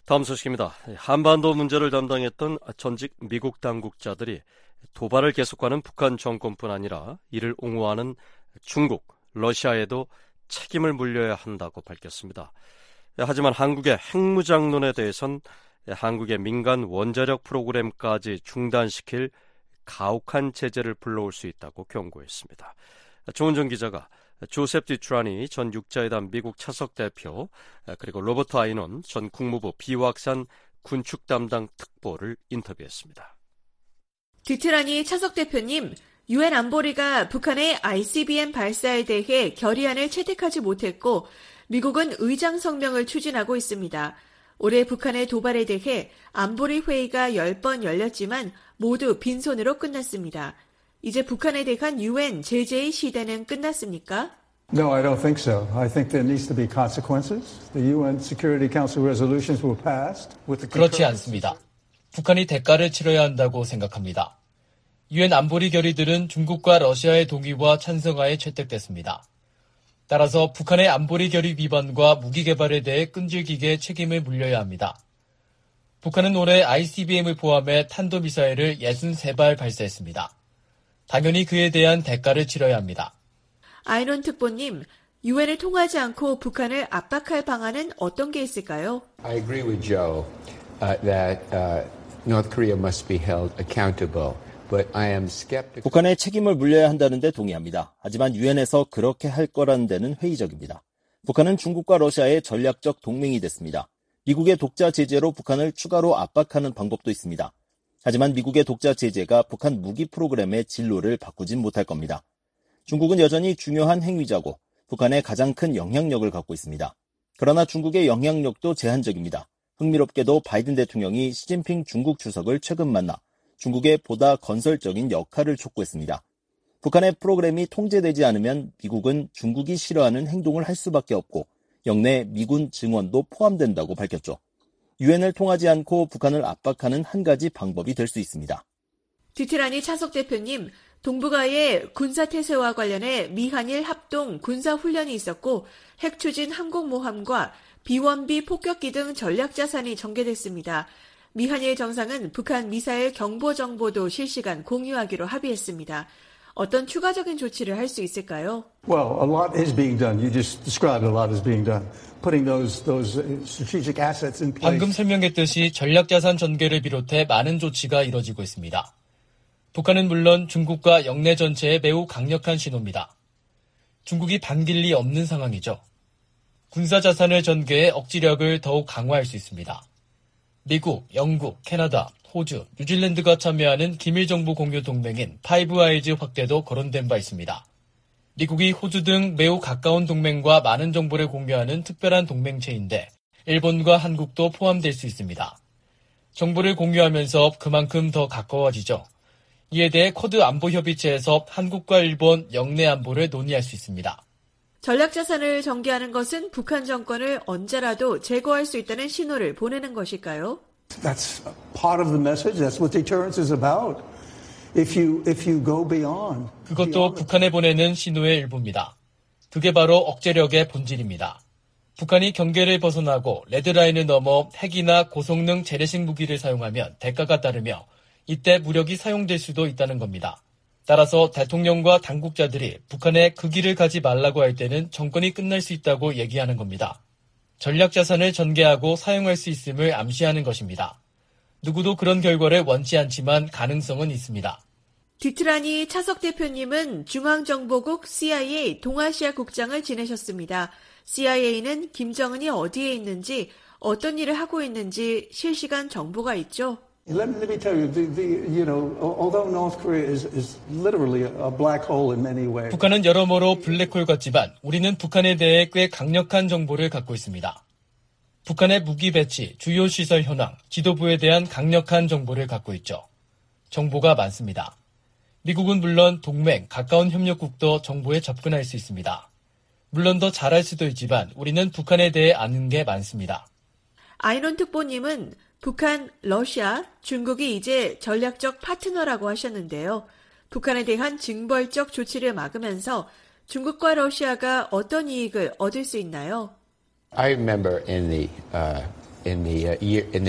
다음 소식입니다. 한반도 문제를 담당했던 전직 미국 당국자들이 도발을 계속하는 북한 정권뿐 아니라 이를 옹호하는 중국, 러시아에도 책임을 물려야 한다고 밝혔습니다. 하지만 한국의 핵무장론에 대해선 한국의 민간 원자력 프로그램까지 중단시킬 가혹한 제재를 불러올 수 있다고 경고했습니다. 조은정 기자가 조셉 디트라니 전 육자회담 미국 차석 대표 그리고 로버트 아이논 전 국무부 비확산 군축 담당 특보를 인터뷰했습니다. 디트라니 차석 대표님, 유엔 안보리가 북한의 ICBM 발사에 대해 결의안을 채택하지 못했고 미국은 의장 성명을 추진하고 있습니다. 올해 북한의 도발에 대해 안보리 회의가 10번 열렸지만 모두 빈손으로 끝났습니다. 이제 북한에 대한 유엔 제재의 시대는 끝났습니까? No, I don't think so. I think there needs to be consequences. The UN Security Council resolutions were passed with the 그렇지 않습니다. 북한이 대가를 치러야 한다고 생각합니다. 유엔 안보리 결의들은 중국과 러시아의 동의와 찬성하에 채택됐습니다. 따라서 북한의 안보리 결의 위반과 무기 개발에 대해 끈질기게 책임을 물려야 합니다. 북한은 올해 ICBM을 포함해 탄도미사일을 63발 발사했습니다. 당연히 그에 대한 대가를 치러야 합니다. 아이논 특보님, 유엔을 통하지 않고 북한을 압박할 방안은 어떤 게 있을까요? I agree with Joe that North Korea must be held accountable. But I am skeptical. 북한에 책임을 물려야 한다는 데 동의합니다. 하지만 유엔에서 그렇게 할 거라는 데는 회의적입니다. 북한은 중국과 러시아의 전략적 동맹이 됐습니다. 미국의 독자 제재로 북한을 추가로 압박하는 방법도 있습니다. 하지만 미국의 독자 제재가 북한 무기 프로그램의 진로를 바꾸진 못할 겁니다. 중국은 여전히 중요한 핵위자고 북한의 가장 큰 영향력을 갖고 있습니다. 그러나 중국의 영향력도 제한적입니다. 흥미롭게도 바이든 대통령이 시진핑 중국 주석을 최근 만나 중국의 보다 건설적인 역할을 촉구했습니다. 북한의 프로그램이 통제되지 않으면 미국은 중국이 싫어하는 행동을 할 수밖에 없고 영내 미군 증원도 포함된다고 밝혔죠. 유엔을 통하지 않고 북한을 압박하는 한 가지 방법이 될 수 있습니다. 디트라니 차석 대표님, 동북아의 군사태세와 관련해 미한일 합동 군사훈련이 있었고 핵추진 항공모함과 비원비 폭격기 등 전략자산이 전개됐습니다. 미한일 정상은 북한 미사일 경보 정보도 실시간 공유하기로 합의했습니다. 어떤 추가적인 조치를 할 수 있을까요? Well, a lot is being done. You just described a lot is being done. Putting those strategic assets in place. 방금 설명했듯이 전략자산 전개를 비롯해 많은 조치가 이뤄지고 있습니다. 북한은 물론 중국과 영내 전체에 매우 강력한 신호입니다. 중국이 반길 리 없는 상황이죠. 군사자산을 전개해 억지력을 더욱 강화할 수 있습니다. 미국, 영국, 캐나다, 호주, 뉴질랜드가 참여하는 기밀 정보 공유 동맹인 파이브 아이즈 확대도 거론된 바 있습니다. 미국이 호주 등 매우 가까운 동맹과 많은 정보를 공유하는 특별한 동맹체인데 일본과 한국도 포함될 수 있습니다. 정보를 공유하면서 그만큼 더 가까워지죠. 이에 대해 쿼드 안보협의체에서 한국과 일본 영내 안보를 논의할 수 있습니다. 전략자산을 전개하는 것은 북한 정권을 언제라도 제거할 수 있다는 신호를 보내는 것일까요? That's part of the message. That's what deterrence is about. If you go beyond. 그것도 북한에 보내는 신호의 일부입니다. 그게 바로 억제력의 본질입니다. 북한이 경계를 벗어나고 레드라인을 넘어 핵이나 고성능 재래식 무기를 사용하면 대가가 따르며 이때 무력이 사용될 수도 있다는 겁니다. 따라서 대통령과 당국자들이 북한에 그 길을 가지 말라고 할 때는 정권이 끝날 수 있다고 얘기하는 겁니다. 전략자산을 전개하고 사용할 수 있음을 암시하는 것입니다. 누구도 그런 결과를 원치 않지만 가능성은 있습니다. 디트라니 차석 대표님은 중앙정보국 CIA 동아시아 국장을 지내셨습니다. CIA는 김정은이 어디에 있는지, 어떤 일을 하고 있는지 실시간 정보가 있죠. Let me tell you, although North Korea is literally a black hole in many ways. 북한은 여러모로 블랙홀 같지만 우리는 북한에 대해 꽤 강력한 정보를 갖고 있습니다. 북한의 무기 배치, 주요 시설 현황, 지도부에 대한 강력한 정보를 갖고 있죠. 정보가 많습니다. 미국은 물론 동맹, 가까운 협력국도 정보에 접근할 수 있습니다. 물론 더 잘할 수도 있지만 우리는 북한에 대해 아는 게 많습니다. 아이논 특보님은 북한, 러시아, 중국이 이제 전략적 파트너라고 하셨는데요. 북한에 대한 징벌적 조치를 막으면서 중국과 러시아가 어떤 이익을 얻을 수 있나요? I remember in the in the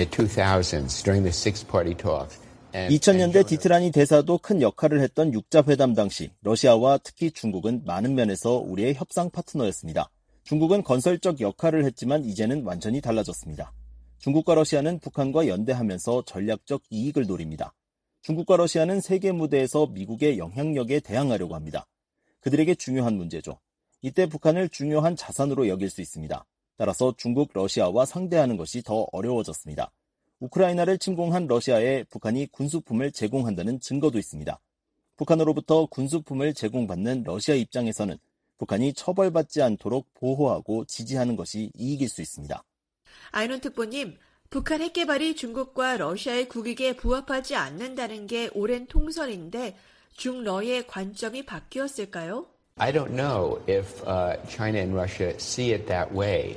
2000s during the six-party talks. 2000년대 디트라니 대사도 큰 역할을 했던 육자회담 당시 러시아와 특히 중국은 많은 면에서 우리의 협상 파트너였습니다. 중국은 건설적 역할을 했지만 이제는 완전히 달라졌습니다. 중국과 러시아는 북한과 연대하면서 전략적 이익을 노립니다. 중국과 러시아는 세계 무대에서 미국의 영향력에 대항하려고 합니다. 그들에게 중요한 문제죠. 이때 북한을 중요한 자산으로 여길 수 있습니다. 따라서 중국, 러시아와 상대하는 것이 더 어려워졌습니다. 우크라이나를 침공한 러시아에 북한이 군수품을 제공한다는 증거도 있습니다. 북한으로부터 군수품을 제공받는 러시아 입장에서는 북한이 처벌받지 않도록 보호하고 지지하는 것이 이익일 수 있습니다. 아이론 특보님, 북한 핵 개발이 중국과 러시아의 국익에 부합하지 않는다는 게 오랜 통설인데 중러의 관점이 바뀌었을까요? I don't know if China and Russia see it that way.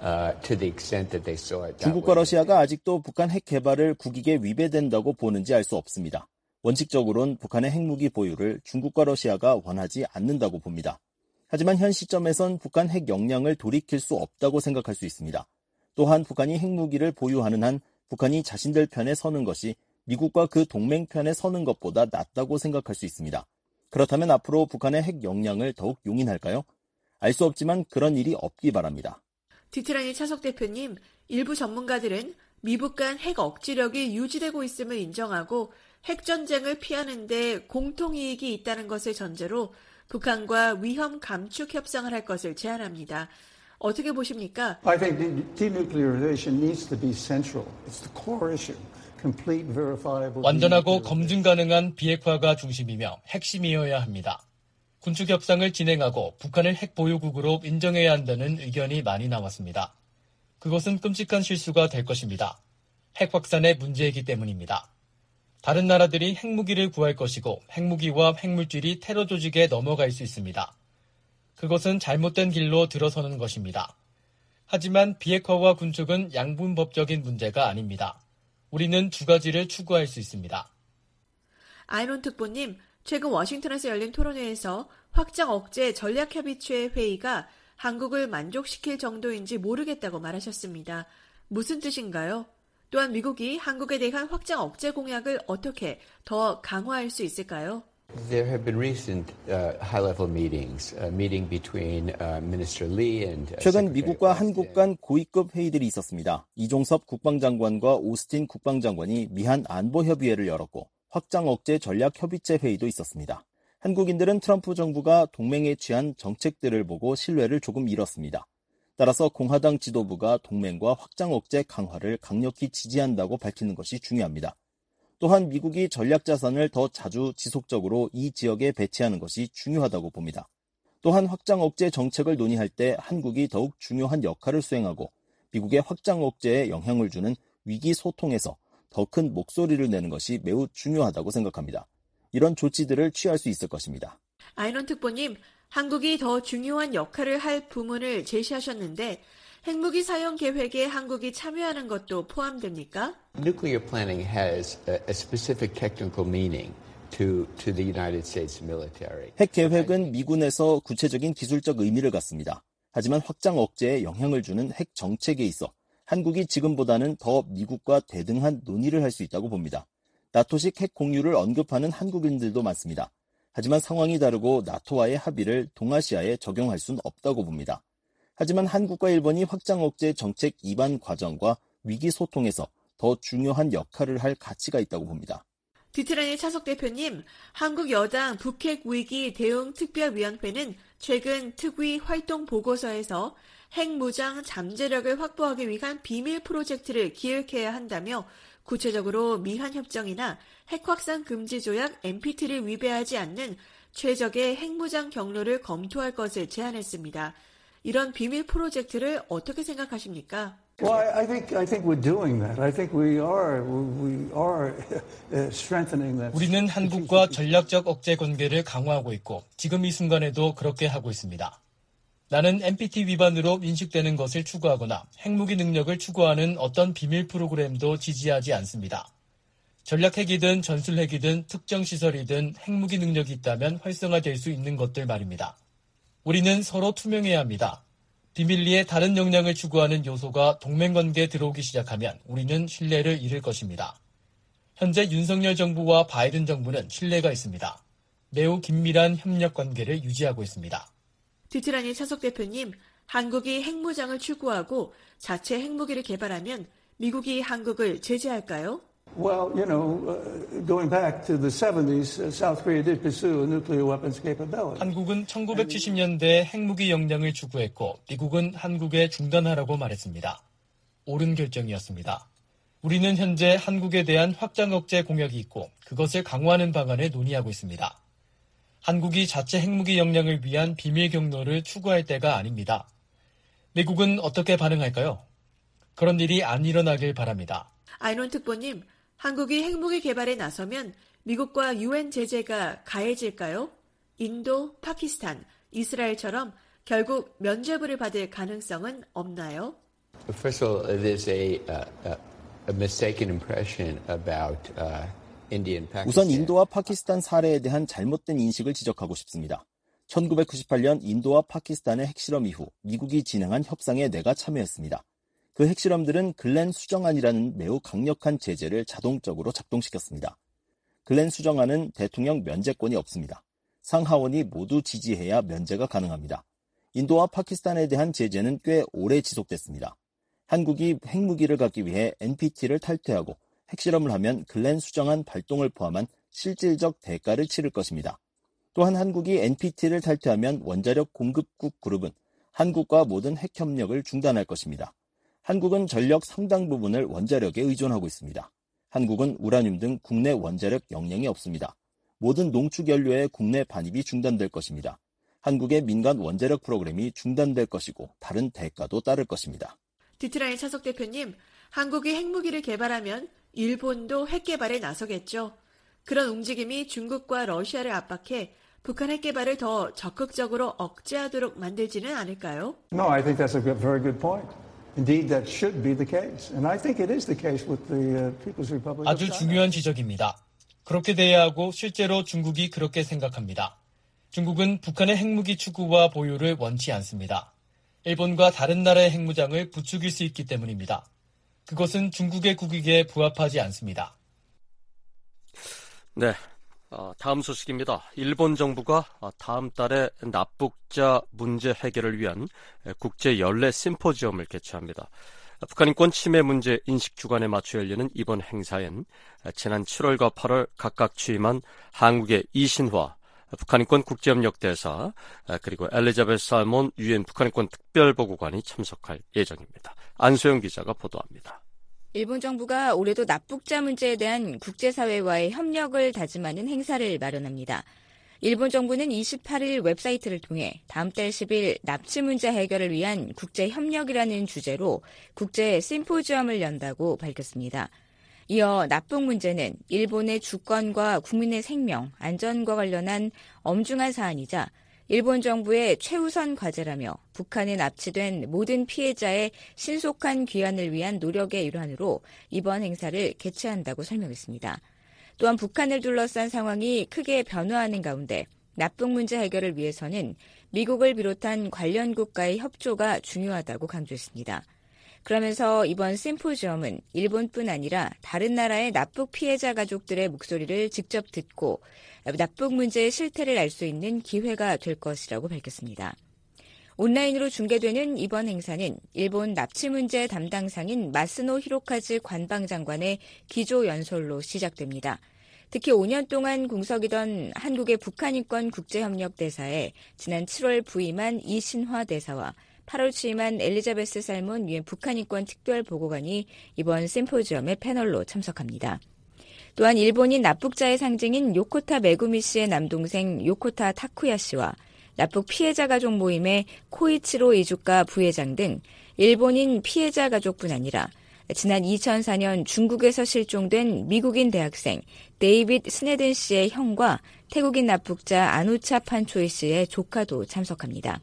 To the extent that they saw it that 중국과 way. 러시아가 아직도 북한 핵 개발을 국익에 위배된다고 보는지 알 수 없습니다. 원칙적으로는 북한의 핵무기 보유를 중국과 러시아가 원하지 않는다고 봅니다. 하지만 현 시점에선 북한 핵 역량을 돌이킬 수 없다고 생각할 수 있습니다. 또한 북한이 핵무기를 보유하는 한 북한이 자신들 편에 서는 것이 미국과 그 동맹 편에 서는 것보다 낫다고 생각할 수 있습니다. 그렇다면 앞으로 북한의 핵 역량을 더욱 용인할까요? 알 수 없지만 그런 일이 없기 바랍니다. 디트라니 차석 대표님, 일부 전문가들은 미북 간 핵 억지력이 유지되고 있음을 인정하고 핵전쟁을 피하는 데 공통이익이 있다는 것을 전제로 북한과 위험 감축 협상을 할 것을 제안합니다. 어떻게 보십니까? I think denuclearization needs to be central. It's the core issue. Complete, verifiable. 완전하고 검증 가능한 비핵화가 중심이며 핵심이어야 합니다. 군축 협상을 진행하고 북한을 핵 보유국으로 인정해야 한다는 의견이 많이 나왔습니다. 그것은 끔찍한 실수가 될 것입니다. 핵 확산의 문제이기 때문입니다. 다른 나라들이 핵무기를 구할 것이고 핵무기와 핵물질이 테러 조직에 넘어갈 수 있습니다. 그것은 잘못된 길로 들어서는 것입니다. 하지만 비핵화와 군축은 양분법적인 문제가 아닙니다. 우리는 두 가지를 추구할 수 있습니다. 아이론 특보님, 최근 워싱턴에서 열린 토론회에서 확장 억제 전략협의체 회의가 한국을 만족시킬 정도인지 모르겠다고 말하셨습니다. 무슨 뜻인가요? 또한 미국이 한국에 대한 확장 억제 공약을 어떻게 더 강화할 수 있을까요? There have been recent high-level meetings, meeting between Minister Lee and 최근 미국과 한국 간 고위급 회의들이 있었습니다. 이종섭 국방장관과 오스틴 국방장관이 미한 안보협의회를 열었고 확장 억제 전략협의체 회의도 있었습니다. 한국인들은 트럼프 정부가 동맹에 취한 정책들을 보고 신뢰를 조금 잃었습니다. 따라서 공화당 지도부가 동맹과 확장 억제 강화를 강력히 지지한다고 밝히는 것이 중요합니다. 또한 미국이 전략자산을 더 자주 지속적으로 이 지역에 배치하는 것이 중요하다고 봅니다. 또한 확장 억제 정책을 논의할 때 한국이 더욱 중요한 역할을 수행하고 미국의 확장 억제에 영향을 주는 위기 소통에서 더 큰 목소리를 내는 것이 매우 중요하다고 생각합니다. 이런 조치들을 취할 수 있을 것입니다. 아이론 특보님, 한국이 더 중요한 역할을 할 부문을 제시하셨는데 핵무기 사용 계획에 한국이 참여하는 것도 포함됩니까? Nuclear planning has a specific technical meaning to the United States military. 핵 계획은 미군에서 구체적인 기술적 의미를 갖습니다. 하지만 확장 억제에 영향을 주는 핵 정책에 있어 한국이 지금보다는 더 미국과 대등한 논의를 할 수 있다고 봅니다. 나토식 핵 공유를 언급하는 한국인들도 많습니다. 하지만 상황이 다르고 나토와의 합의를 동아시아에 적용할 수는 없다고 봅니다. 하지만 한국과 일본이 확장 억제 정책 입안 과정과 위기 소통에서 더 중요한 역할을 할 가치가 있다고 봅니다. 디트라니 차석 대표님, 한국 여당 북핵 위기 대응 특별위원회는 최근 특위 활동 보고서에서 핵무장 잠재력을 확보하기 위한 비밀 프로젝트를 기획해야 한다며 구체적으로 미한 협정이나 핵 확산 금지 조약 NPT를 위배하지 않는 최적의 핵무장 경로를 검토할 것을 제안했습니다. 이런 비밀 프로젝트를 어떻게 생각하십니까? Well, I think we're doing that. I think we are strengthening that. 우리는 한국과 전략적 억제 관계를 강화하고 있고 지금 이 순간에도 그렇게 하고 있습니다. 나는 NPT 위반으로 인식되는 것을 추구하거나 핵무기 능력을 추구하는 어떤 비밀 프로그램도 지지하지 않습니다. 전략핵이든 전술핵이든 특정 시설이든 핵무기 능력이 있다면 활성화될 수 있는 것들 말입니다. 우리는 서로 투명해야 합니다. 비밀리에 다른 역량을 추구하는 요소가 동맹관계에 들어오기 시작하면 우리는 신뢰를 잃을 것입니다. 현재 윤석열 정부와 바이든 정부는 신뢰가 있습니다. 매우 긴밀한 협력 관계를 유지하고 있습니다. 뒤틀아니 차석 대표님, 한국이 핵무장을 추구하고 자체 핵무기를 개발하면 미국이 한국을 제재할까요? Well, going back to the 70s, South Korea did pursue a nuclear weapons capability. 한국은 1970년대에 핵무기 역량을 추구했고 미국은 한국에 중단하라고 말했습니다. 옳은 결정이었습니다. 우리는 현재 한국에 대한 확장 억제 공약이 있고 그것을 강화하는 방안을 논의하고 있습니다. 한국이 자체 핵무기 역량을 위한 비밀 경로를 추구할 때가 아닙니다. 미국은 어떻게 반응할까요? 그런 일이 안 일어나길 바랍니다. 아이론 특보님, 한국이 핵무기 개발에 나서면 미국과 UN 제재가 가해질까요? 인도, 파키스탄, 이스라엘처럼 결국 면죄부를 받을 가능성은 없나요? First of all, there's a mistaken impression about India and Pakistan. 우선 인도와 파키스탄 사례에 대한 잘못된 인식을 지적하고 싶습니다. 1998년 인도와 파키스탄의 핵실험 이후 미국이 진행한 협상에 내가 참여했습니다. 그 핵실험들은 글렌 수정안이라는 매우 강력한 제재를 자동적으로 작동시켰습니다. 글렌 수정안은 대통령 면제권이 없습니다. 상하원이 모두 지지해야 면제가 가능합니다. 인도와 파키스탄에 대한 제재는 꽤 오래 지속됐습니다. 한국이 핵무기를 갖기 위해 NPT를 탈퇴하고 핵실험을 하면 글렌 수정안 발동을 포함한 실질적 대가를 치를 것입니다. 또한 한국이 NPT를 탈퇴하면 원자력 공급국 그룹은 한국과 모든 핵협력을 중단할 것입니다. 한국은 전력 상당 부분을 원자력에 의존하고 있습니다. 한국은 우라늄 등 국내 원자력 역량이 없습니다. 모든 농축연료의 국내 반입이 중단될 것입니다. 한국의 민간 원자력 프로그램이 중단될 것이고 다른 대가도 따를 것입니다. 뒤틀아니 차석 대표님, 한국이 핵무기를 개발하면 일본도 핵 개발에 나서겠죠. 그런 움직임이 중국과 러시아를 압박해 북한 핵 개발을 더 적극적으로 억제하도록 만들지는 않을까요? No, I think that's a very good point. Indeed, that should be the case. And I think it is the case with the People's Republic of 아주 China. 중요한 지적입니다. 그렇게 돼야 하고 실제로 중국이 그렇게 생각합니다. 중국은 북한의 핵무기 추구와 보유를 원치 않습니다. 일본과 다른 나라의 핵무장을 부추길 수 있기 때문입니다. 그것은 중국의 국익에 부합하지 않습니다. 네, 다음 소식입니다. 일본 정부가 다음 달에 납북자 문제 해결을 위한 국제 연례 심포지엄을 개최합니다. 북한 인권 침해 문제 인식 주간에 맞춰 열리는 이번 행사엔 지난 7월과 8월 각각 취임한 한국의 이신화 북한인권 국제협력대사 그리고 엘리자베스 살몬 유엔 북한인권 특별보고관이 참석할 예정입니다. 안소영 기자가 보도합니다. 일본 정부가 올해도 납북자 문제에 대한 국제사회와의 협력을 다짐하는 행사를 마련합니다. 일본 정부는 28일 웹사이트를 통해 다음 달 10일 납치 문제 해결을 위한 국제협력이라는 주제로 국제 심포지엄을 연다고 밝혔습니다. 이어 납북 문제는 일본의 주권과 국민의 생명, 안전과 관련한 엄중한 사안이자 일본 정부의 최우선 과제라며 북한에 납치된 모든 피해자의 신속한 귀환을 위한 노력의 일환으로 이번 행사를 개최한다고 설명했습니다. 또한 북한을 둘러싼 상황이 크게 변화하는 가운데 납북 문제 해결을 위해서는 미국을 비롯한 관련 국가의 협조가 중요하다고 강조했습니다. 그러면서 이번 심포지엄은 일본뿐 아니라 다른 나라의 납북 피해자 가족들의 목소리를 직접 듣고 납북 문제의 실태를 알 수 있는 기회가 될 것이라고 밝혔습니다. 온라인으로 중계되는 이번 행사는 일본 납치 문제 담당상인 마스노 히로카즈 관방장관의 기조연설로 시작됩니다. 특히 5년 동안 공석이던 한국의 북한인권 국제협력대사에 지난 7월 부임한 이신화 대사와 8월 취임한 엘리자베스 살몬 유엔 북한인권 특별보고관이 이번 심포지엄의 패널로 참석합니다. 또한 일본인 납북자의 상징인 요코타 메구미 씨의 남동생 요코타 타쿠야 씨와 납북 피해자 가족 모임의 코이치로 이주카 부회장 등 일본인 피해자 가족뿐 아니라 지난 2004년 중국에서 실종된 미국인 대학생 데이빗 스네든 씨의 형과 태국인 납북자 아누차 판초이 씨의 조카도 참석합니다.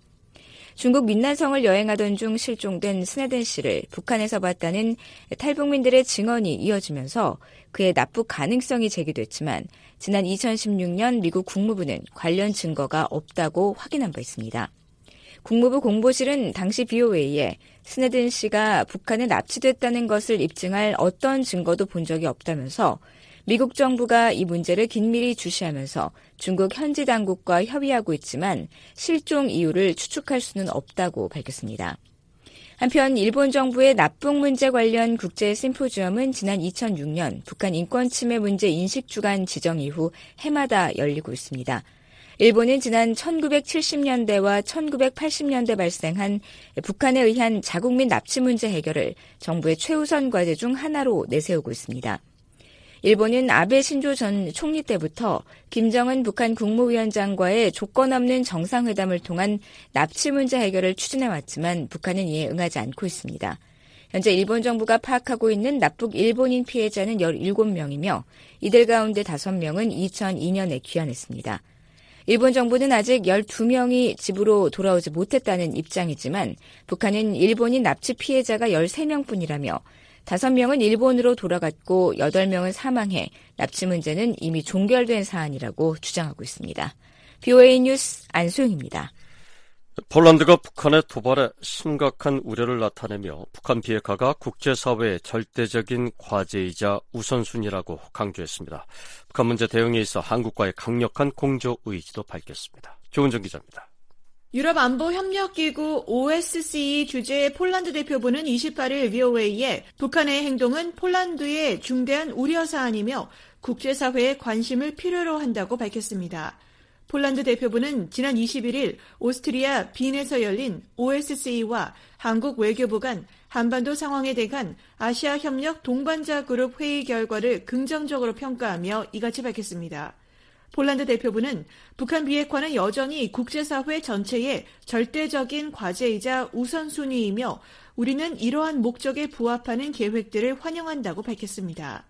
중국 민난성을 여행하던 중 실종된 스네든 씨를 북한에서 봤다는 탈북민들의 증언이 이어지면서 그의 납북 가능성이 제기됐지만 지난 2016년 미국 국무부는 관련 증거가 없다고 확인한 바 있습니다. 국무부 공보실은 당시 BOA에 스네든 씨가 북한에 납치됐다는 것을 입증할 어떤 증거도 본 적이 없다면서 미국 정부가 이 문제를 긴밀히 주시하면서 중국 현지 당국과 협의하고 있지만 실종 이유를 추측할 수는 없다고 밝혔습니다. 한편 일본 정부의 납북 문제 관련 국제 심포지엄은 지난 2006년 북한 인권 침해 문제 인식주간 지정 이후 해마다 열리고 있습니다. 일본은 지난 1970년대와 1980년대 발생한 북한에 의한 자국민 납치 문제 해결을 정부의 최우선 과제 중 하나로 내세우고 있습니다. 일본은 아베 신조 전 총리 때부터 김정은 북한 국무위원장과의 조건 없는 정상회담을 통한 납치 문제 해결을 추진해왔지만 북한은 이에 응하지 않고 있습니다. 현재 일본 정부가 파악하고 있는 납북 일본인 피해자는 17명이며 이들 가운데 5명은 2002년에 귀환했습니다. 일본 정부는 아직 12명이 집으로 돌아오지 못했다는 입장이지만 북한은 일본인 납치 피해자가 13명뿐이라며 5명은 일본으로 돌아갔고 8명은 사망해 납치 문제는 이미 종결된 사안이라고 주장하고 있습니다. BOA 뉴스 안소영입니다. 폴란드가 북한의 도발에 심각한 우려를 나타내며 북한 비핵화가 국제사회의 절대적인 과제이자 우선순위라고 강조했습니다. 북한 문제 대응에 있어 한국과의 강력한 공조 의지도 밝혔습니다. 조은정 기자입니다. 유럽안보협력기구 OSCE 주재 폴란드 대표부는 28일 VOA에 북한의 행동은 폴란드의 중대한 우려사안이며 국제사회의 관심을 필요로 한다고 밝혔습니다. 폴란드 대표부는 지난 21일 오스트리아 빈에서 열린 OSCE와 한국 외교부 간 한반도 상황에 대한 아시아협력 동반자 그룹 회의 결과를 긍정적으로 평가하며 이같이 밝혔습니다. 폴란드 대표부는 북한 비핵화는 여전히 국제사회 전체의 절대적인 과제이자 우선순위이며 우리는 이러한 목적에 부합하는 계획들을 환영한다고 밝혔습니다.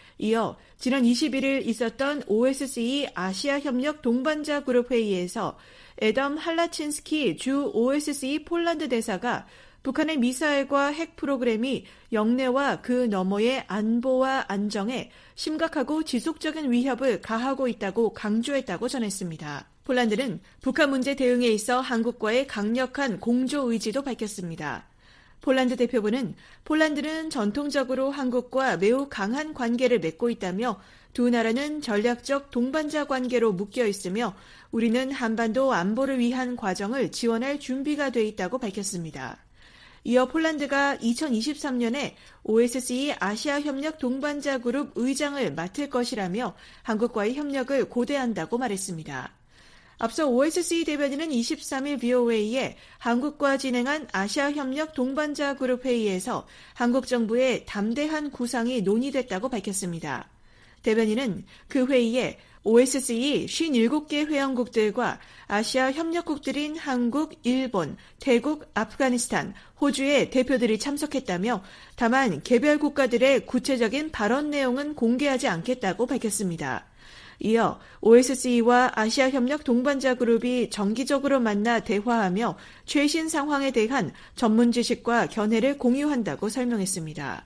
이어 지난 21일 있었던 OSCE 아시아협력 동반자 그룹 회의에서 에덤 할라친스키 주 OSCE 폴란드 대사가 북한의 미사일과 핵 프로그램이 영내와 그 너머의 안보와 안정에 심각하고 지속적인 위협을 가하고 있다고 강조했다고 전했습니다. 폴란드는 북한 문제 대응에 있어 한국과의 강력한 공조 의지도 밝혔습니다. 폴란드 대표부는 폴란드는 전통적으로 한국과 매우 강한 관계를 맺고 있다며 두 나라는 전략적 동반자 관계로 묶여 있으며 우리는 한반도 안보를 위한 과정을 지원할 준비가 돼 있다고 밝혔습니다. 이어 폴란드가 2023년에 OSCE 아시아협력 동반자 그룹 의장을 맡을 것이라며 한국과의 협력을 고대한다고 말했습니다. 앞서 OSCE 대변인은 23일 VOA에 한국과 진행한 아시아협력 동반자 그룹 회의에서 한국 정부의 담대한 구상이 논의됐다고 밝혔습니다. 대변인은 그 회의에 OSCE 57개 회원국들과 아시아 협력국들인 한국, 일본, 태국, 아프가니스탄, 호주의 대표들이 참석했다며 다만 개별 국가들의 구체적인 발언 내용은 공개하지 않겠다고 밝혔습니다. 이어 OSCE와 아시아협력 동반자 그룹이 정기적으로 만나 대화하며 최신 상황에 대한 전문 지식과 견해를 공유한다고 설명했습니다.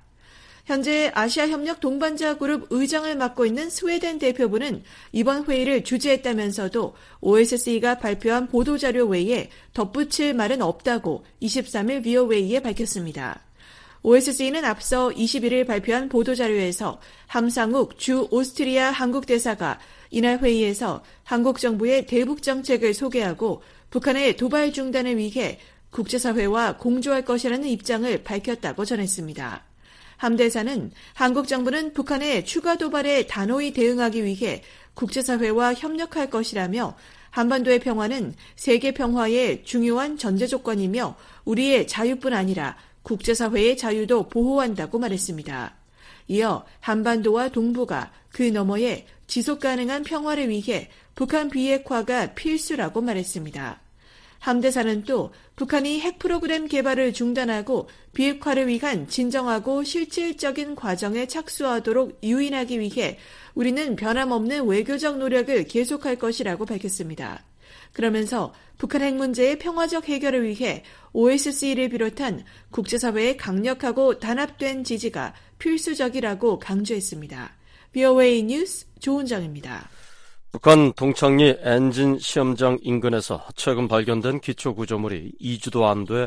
현재 아시아협력 동반자 그룹 의장을 맡고 있는 스웨덴 대표부는 이번 회의를 주재했다면서도 OSCE가 발표한 보도자료 외에 덧붙일 말은 없다고 23일 VOA에 밝혔습니다. OSCE는 앞서 21일 발표한 보도자료에서 함상욱 주 오스트리아 한국 대사가 이날 회의에서 한국 정부의 대북 정책을 소개하고 북한의 도발 중단을 위해 국제사회와 공조할 것이라는 입장을 밝혔다고 전했습니다. 함 대사는 한국 정부는 북한의 추가 도발에 단호히 대응하기 위해 국제사회와 협력할 것이라며 한반도의 평화는 세계 평화의 중요한 전제 조건이며 우리의 자유뿐 아니라 국제사회의 자유도 보호한다고 말했습니다. 이어 한반도와 동북아 그 너머의 지속가능한 평화를 위해 북한 비핵화가 필수라고 말했습니다. 함 대사는 또 북한이 핵 프로그램 개발을 중단하고 비핵화를 위한 진정하고 실질적인 과정에 착수하도록 유인하기 위해 우리는 변함없는 외교적 노력을 계속할 것이라고 밝혔습니다. 그러면서 북한 핵 문제의 평화적 해결을 위해 OSCE를 비롯한 국제사회의 강력하고 단합된 지지가 필수적이라고 강조했습니다. VOA 뉴스 조은정입니다. 북한 동창리 엔진 시험장 인근에서 최근 발견된 기초 구조물이 2주도 안 돼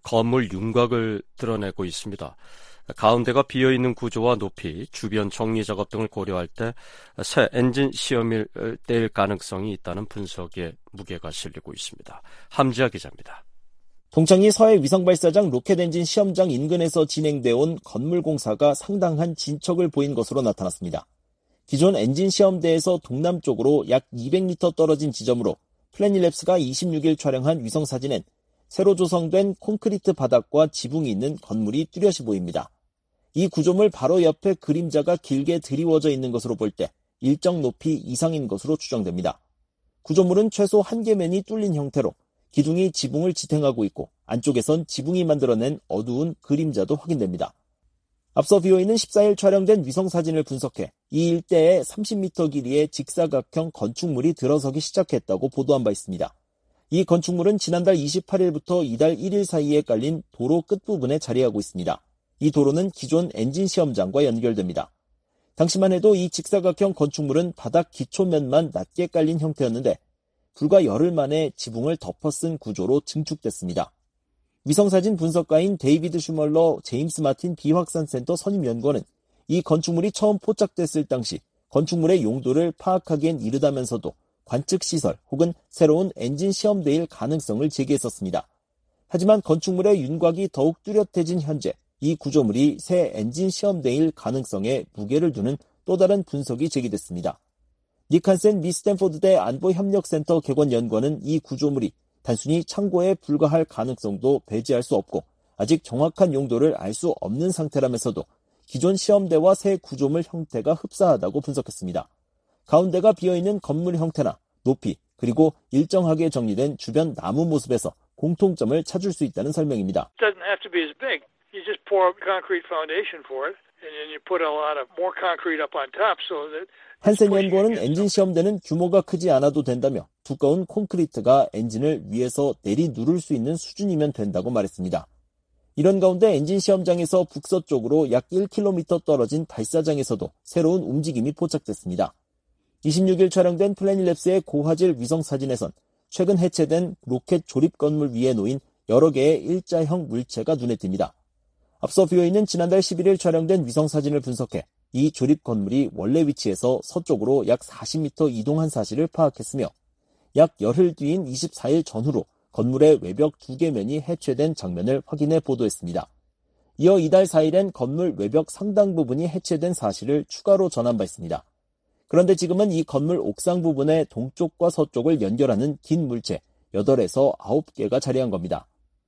건물 윤곽을 드러내고 있습니다. 가운데가 비어있는 구조와 높이, 주변 정리 작업 등을 고려할 때 새 엔진 시험일 때일 가능성이 있다는 분석에 무게가 실리고 있습니다. 함지아 기자입니다. 동창리 서해 위성발사장 로켓엔진 시험장 인근에서 진행되어 온 건물 공사가 상당한 진척을 보인 것으로 나타났습니다. 기존 엔진 시험대에서 동남쪽으로 약 200m 떨어진 지점으로 플래닛랩스가 26일 촬영한 위성사진엔 새로 조성된 콘크리트 바닥과 지붕이 있는 건물이 뚜렷이 보입니다. 이 구조물 바로 옆에 그림자가 길게 드리워져 있는 것으로 볼 때 일정 높이 이상인 것으로 추정됩니다. 구조물은 최소 한 개면이 뚫린 형태로 기둥이 지붕을 지탱하고 있고 안쪽에선 지붕이 만들어낸 어두운 그림자도 확인됩니다. 앞서 비오이는 14일 촬영된 위성사진을 분석해 이 일대에 30m 길이의 직사각형 건축물이 들어서기 시작했다고 보도한 바 있습니다. 이 건축물은 지난달 28일부터 이달 1일 사이에 깔린 도로 끝부분에 자리하고 있습니다. 이 도로는 기존 엔진 시험장과 연결됩니다. 당시만 해도 이 직사각형 건축물은 바닥 기초면만 낮게 깔린 형태였는데 불과 열흘 만에 지붕을 덮어쓴 구조로 증축됐습니다. 위성사진 분석가인 데이비드 슈멀러 제임스 마틴 비확산센터 선임연구원은 이 건축물이 처음 포착됐을 당시 건축물의 용도를 파악하기엔 이르다면서도 관측시설 혹은 새로운 엔진 시험대일 가능성을 제기했었습니다. 하지만 건축물의 윤곽이 더욱 뚜렷해진 현재 이 구조물이 새 엔진 시험대일 가능성에 무게를 두는 또 다른 분석이 제기됐습니다. 닉 한센 미 스탠포드대 안보협력센터 객원연구원은 이 구조물이 단순히 창고에 불과할 가능성도 배제할 수 없고 아직 정확한 용도를 알 수 없는 상태라면서도 기존 시험대와 새 구조물 형태가 흡사하다고 분석했습니다. 가운데가 비어있는 건물 형태나 높이 그리고 일정하게 정리된 주변 나무 모습에서 공통점을 찾을 수 있다는 설명입니다. Doesn't have to be as big. You just pour a concrete foundation for it, and then you put a lot of more concrete up on top so that 한센 연구원은 엔진 시험대는 규모가 크지 않아도 된다며 두꺼운 콘크리트가 엔진을 위에서 내리 누를 수 있는 수준이면 된다고 말했습니다. 이런 가운데 엔진 시험장에서 북서쪽으로 약 1km 떨어진 발사장에서도 새로운 움직임이 포착됐습니다. 26일 촬영된 플래닛랩스의 고화질 위성사진에선 최근 해체된 로켓 조립 건물 위에 놓인 여러 개의 일자형 물체가 눈에 띕니다. 앞서 비오이는 지난달 11일 촬영된 위성사진을 분석해 이 조립 건물이 원래 위치에서 서쪽으로 약 40m 이동한 사실을 파악했으며 약 열흘 뒤인 24일 전후로 건물의 외벽 2개 면이 해체된 장면을 확인해 보도했습니다. 이어 이달 4일엔 건물 외벽 상당 부분이 해체된 사실을 추가로 전한 바 있습니다. 그런데 지금은 이 건물 옥상 부분의 동쪽과 서쪽을 연결하는 긴 물체 8에서 9개가 자리한 겁니다.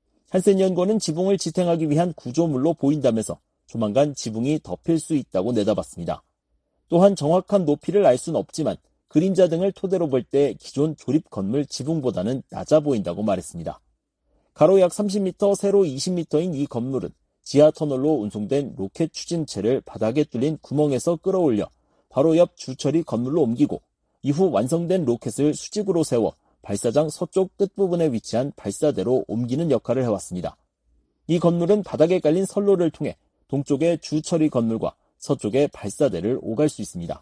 한센 연구원은 지붕을 지탱하기 위한 구조물로 보인다면서 조만간 지붕이 덮일 수 있다고 내다봤습니다. 또한 정확한 높이를 알 수는 없지만 그림자 등을 토대로 볼 때 기존 조립 건물 지붕보다는 낮아 보인다고 말했습니다. 가로 약 30m, 세로 20m인 이 건물은 지하 터널로 운송된 로켓 추진체를 바닥에 뚫린 구멍에서 끌어올려 바로 옆 주처리 건물로 옮기고 이후 완성된 로켓을 수직으로 세워 발사장 서쪽 끝부분에 위치한 발사대로 옮기는 역할을 해왔습니다. 이 건물은 바닥에 깔린 선로를 통해 동쪽의 주처리 건물과 서쪽의 발사대를 오갈 수 있습니다.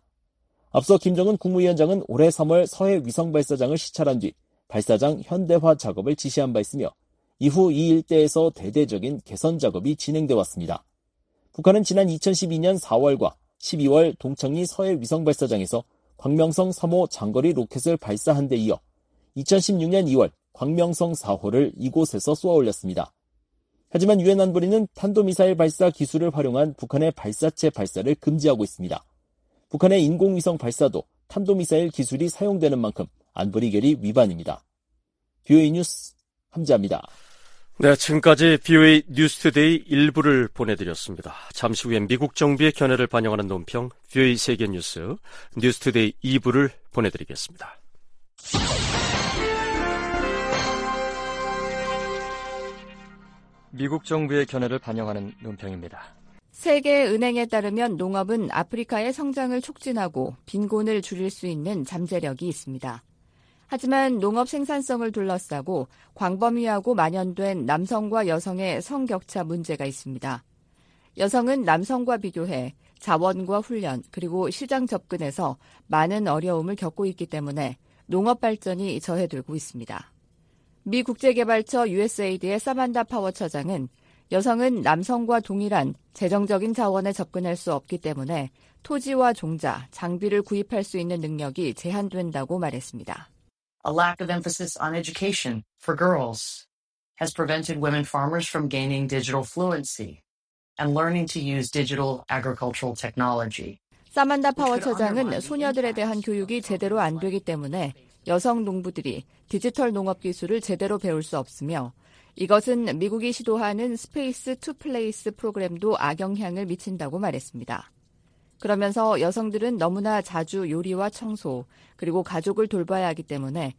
앞서 김정은 국무위원장은 올해 3월 서해 위성발사장을 시찰한 뒤 발사장 현대화 작업을 지시한 바 있으며 이후 이 일대에서 대대적인 개선 작업이 진행돼 왔습니다. 북한은 지난 2012년 4월과 12월 동창리 서해 위성발사장에서 광명성 3호 장거리 로켓을 발사한 데 이어 2016년 2월 광명성 4호를 이곳에서 쏘아 올렸습니다. 하지만 유엔 안보리는 탄도미사일 발사 기술을 활용한 북한의 발사체 발사를 금지하고 있습니다. 북한의 인공위성 발사도 탄도미사일 기술이 사용되는 만큼 안보리 결의 위반입니다. BOA 뉴스 함지아입니다. 네, 지금까지 BOA 뉴스투데이 1부를 보내드렸습니다. 잠시 후엔 미국 정부의 견해를 반영하는 논평 BOA 세계뉴스 뉴스투데이 2부를 보내드리겠습니다. 미국 정부의 견해를 반영하는 논평입니다. 세계은행에 따르면 농업은 아프리카의 성장을 촉진하고 빈곤을 줄일 수 있는 잠재력이 있습니다. 하지만 농업 생산성을 둘러싸고 광범위하고 만연된 남성과 여성의 성격차 문제가 있습니다. 여성은 남성과 비교해 자원과 훈련 그리고 시장 접근에서 많은 어려움을 겪고 있기 때문에 농업 발전이 저해되고 있습니다. 미 국제개발처 USAID의 사만다 파워 처장은 여성은 남성과 동일한 재정적인 자원에 접근할 수 없기 때문에 토지와 종자, 장비를 구입할 수 있는 능력이 제한된다고 말했습니다. A lack of emphasis on education for girls has prevented women farmers from gaining digital fluency and learning to use digital agricultural technology. 사만다 파워 처장은 소녀들에 대한 교육이 제대로 안 되기 때문에 여성 농부들이 디지털 농업 기술을 제대로 배울 수 없으며 이것은 미국이 시도하는 스페이스 투 플레이스 프로그램도 악영향을 미친다고 말했습니다. 그러면서 여성들은 너무나 자주 요리와 청소, 그리고 가족을 돌봐야 하기 때문에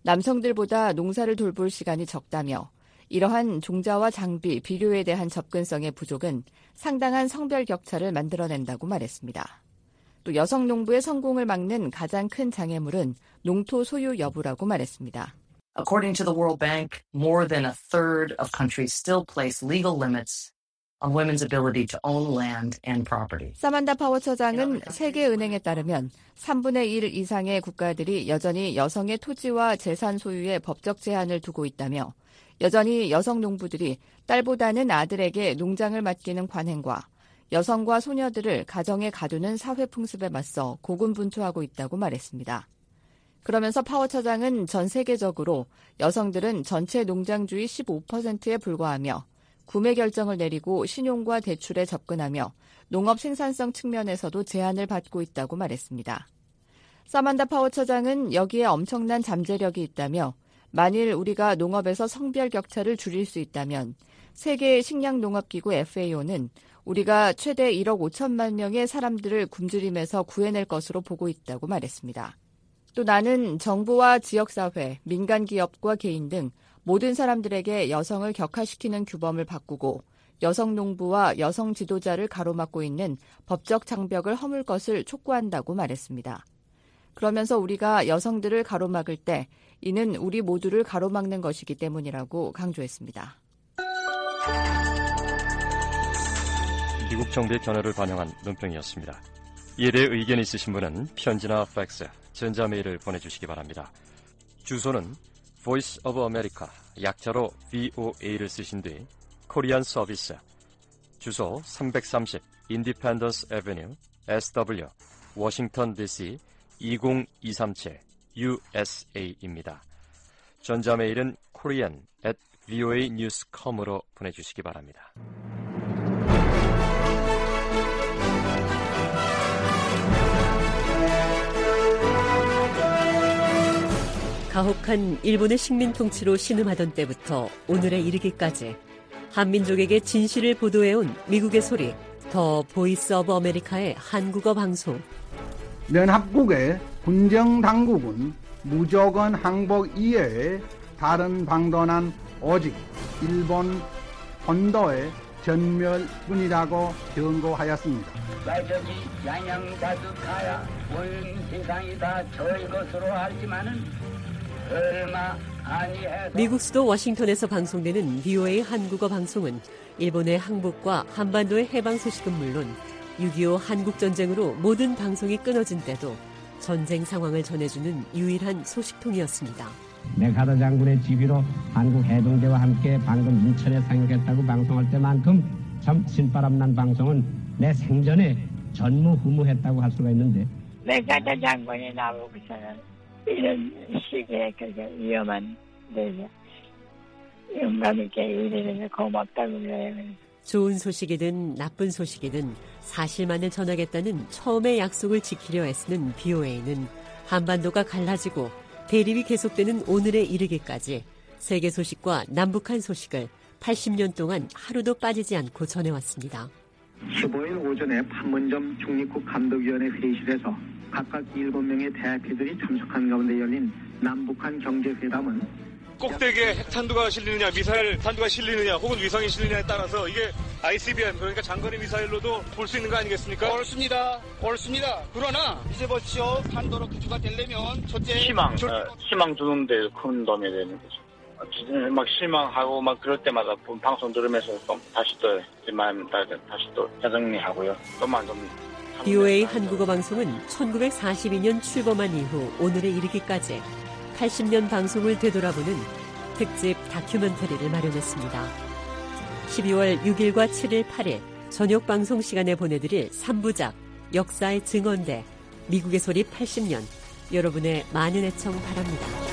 남성들보다 농사를 돌볼 시간이 적다며 이러한 종자와 장비, 비료에 대한 접근성의 부족은 상당한 성별 격차를 만들어낸다고 말했습니다. 또 여성 농부의 성공을 막는 가장 큰 장애물은 농토 소유 여부라고 말했습니다. According to the World Bank, more than a third of countries still place legal limits on women's ability to own land and property. 사만다 파워 처장은 세계은행에 따르면 3분의 1 이상의 국가들이 여전히 여성의 토지와 재산 소유에 법적 제한을 두고 있다며 여전히 여성 농부들이 딸보다는 아들에게 농장을 맡기는 관행과 여성과 소녀들을 가정에 가두는 사회 풍습에 맞서 고군분투하고 있다고 말했습니다. 그러면서 파워 처장은 전 세계적으로 여성들은 전체 농장주의 15%에 불과하며 구매 결정을 내리고 신용과 대출에 접근하며 농업 생산성 측면에서도 제한을 받고 있다고 말했습니다. 사만다 파워 처장은 여기에 엄청난 잠재력이 있다며 만일 우리가 농업에서 성별 격차를 줄일 수 있다면 세계 식량농업기구 FAO는 우리가 최대 1억 5천만 명의 사람들을 굶주림에서 구해낼 것으로 보고 있다고 말했습니다. 또 나는 정부와 지역사회, 민간기업과 개인 등 모든 사람들에게 여성을 격화시키는 규범을 바꾸고 여성 농부와 여성 지도자를 가로막고 있는 법적 장벽을 허물 것을 촉구한다고 말했습니다. 그러면서 우리가 여성들을 가로막을 때 이는 우리 모두를 가로막는 것이기 때문이라고 강조했습니다. 미국 정부의 견해를 반영한 논평이었습니다. 이에 대해 의견이 있으신 분은 편지나 팩스, 전자메일을 보내주시기 바랍니다. 주소는 Voice of America, 약자로 VOA를 쓰신 뒤 코리안 서비스, 주소 330 Independence Avenue, SW, 워싱턴 DC 20237 USA입니다. 전자메일은 korean@voanews.com으로 보내주시기 바랍니다. 가혹한 일본의 식민 통치로 신음하던 때부터 오늘에 이르기까지 한민족에게 진실을 보도해온 미국의 소리, 더 보이스 오브 아메리카의 한국어 방송. 연합국의 군정당국은 무조건 항복 이외에 다른 방도는 오직 일본 본도의 전멸뿐이라고 경고하였습니다. 말적이 양양자득하야 온 세상이 다 저의 것으로 알지만은 얼마 아니해서. 미국 수도 워싱턴에서 방송되는 VOA 한국어 방송은 일본의 항복과 한반도의 해방 소식은 물론 6.25 한국전쟁으로 모든 방송이 끊어진 때도 전쟁 상황을 전해주는 유일한 소식통이었습니다. 메카더 장군의 지휘로 한국 해병대와 함께 방금 인천에 상륙했다고 방송할 때만큼 참 신바람난 방송은 내 생전에 전무후무했다고 할 수가 있는데, 메카더 장군이 나보고서는 이런 시기에 그렇게 위험한 데서 용감 있게 일해줘서 고맙다고 그래요. 좋은 소식이든 나쁜 소식이든 사실만을 전하겠다는 처음의 약속을 지키려 애쓰는 BOA는 한반도가 갈라지고 대립이 계속되는 오늘에 이르기까지 세계 소식과 남북한 소식을 80년 동안 하루도 빠지지 않고 전해왔습니다. 15일 오전에 판문점 중립국 감독위원회 회의실에서 각각 7명의 대표들이 참석한 가운데 열린 남북한 경제회담은 꼭대기에 핵탄두가 실리느냐, 미사일 탄두가 실리느냐, 혹은 위성이 실리느냐에 따라서 이게 ICBM, 그러니까 장거리 미사일로도 볼 수 있는 거 아니겠습니까? 옳습니다. 그러나 이제 보십시오. 탄도로 기초가 되려면 첫째 희망 주는데 큰 도움이 되는 거죠. 막 실망하고 막 그럴 때마다 방송 들으면서 또 다시 또 제 마음 다시 또 재정리하고요. 좀만 좀 BOA 한국어 방송은 1942년 출범한 이후 오늘에 이르기까지 80년 방송을 되돌아보는 특집 다큐멘터리를 마련했습니다. 12월 6일과 7일, 8일 저녁 방송 시간에 보내드릴 3부작 역사의 증언대 미국의 소리 80년 여러분의 많은 애청 바랍니다.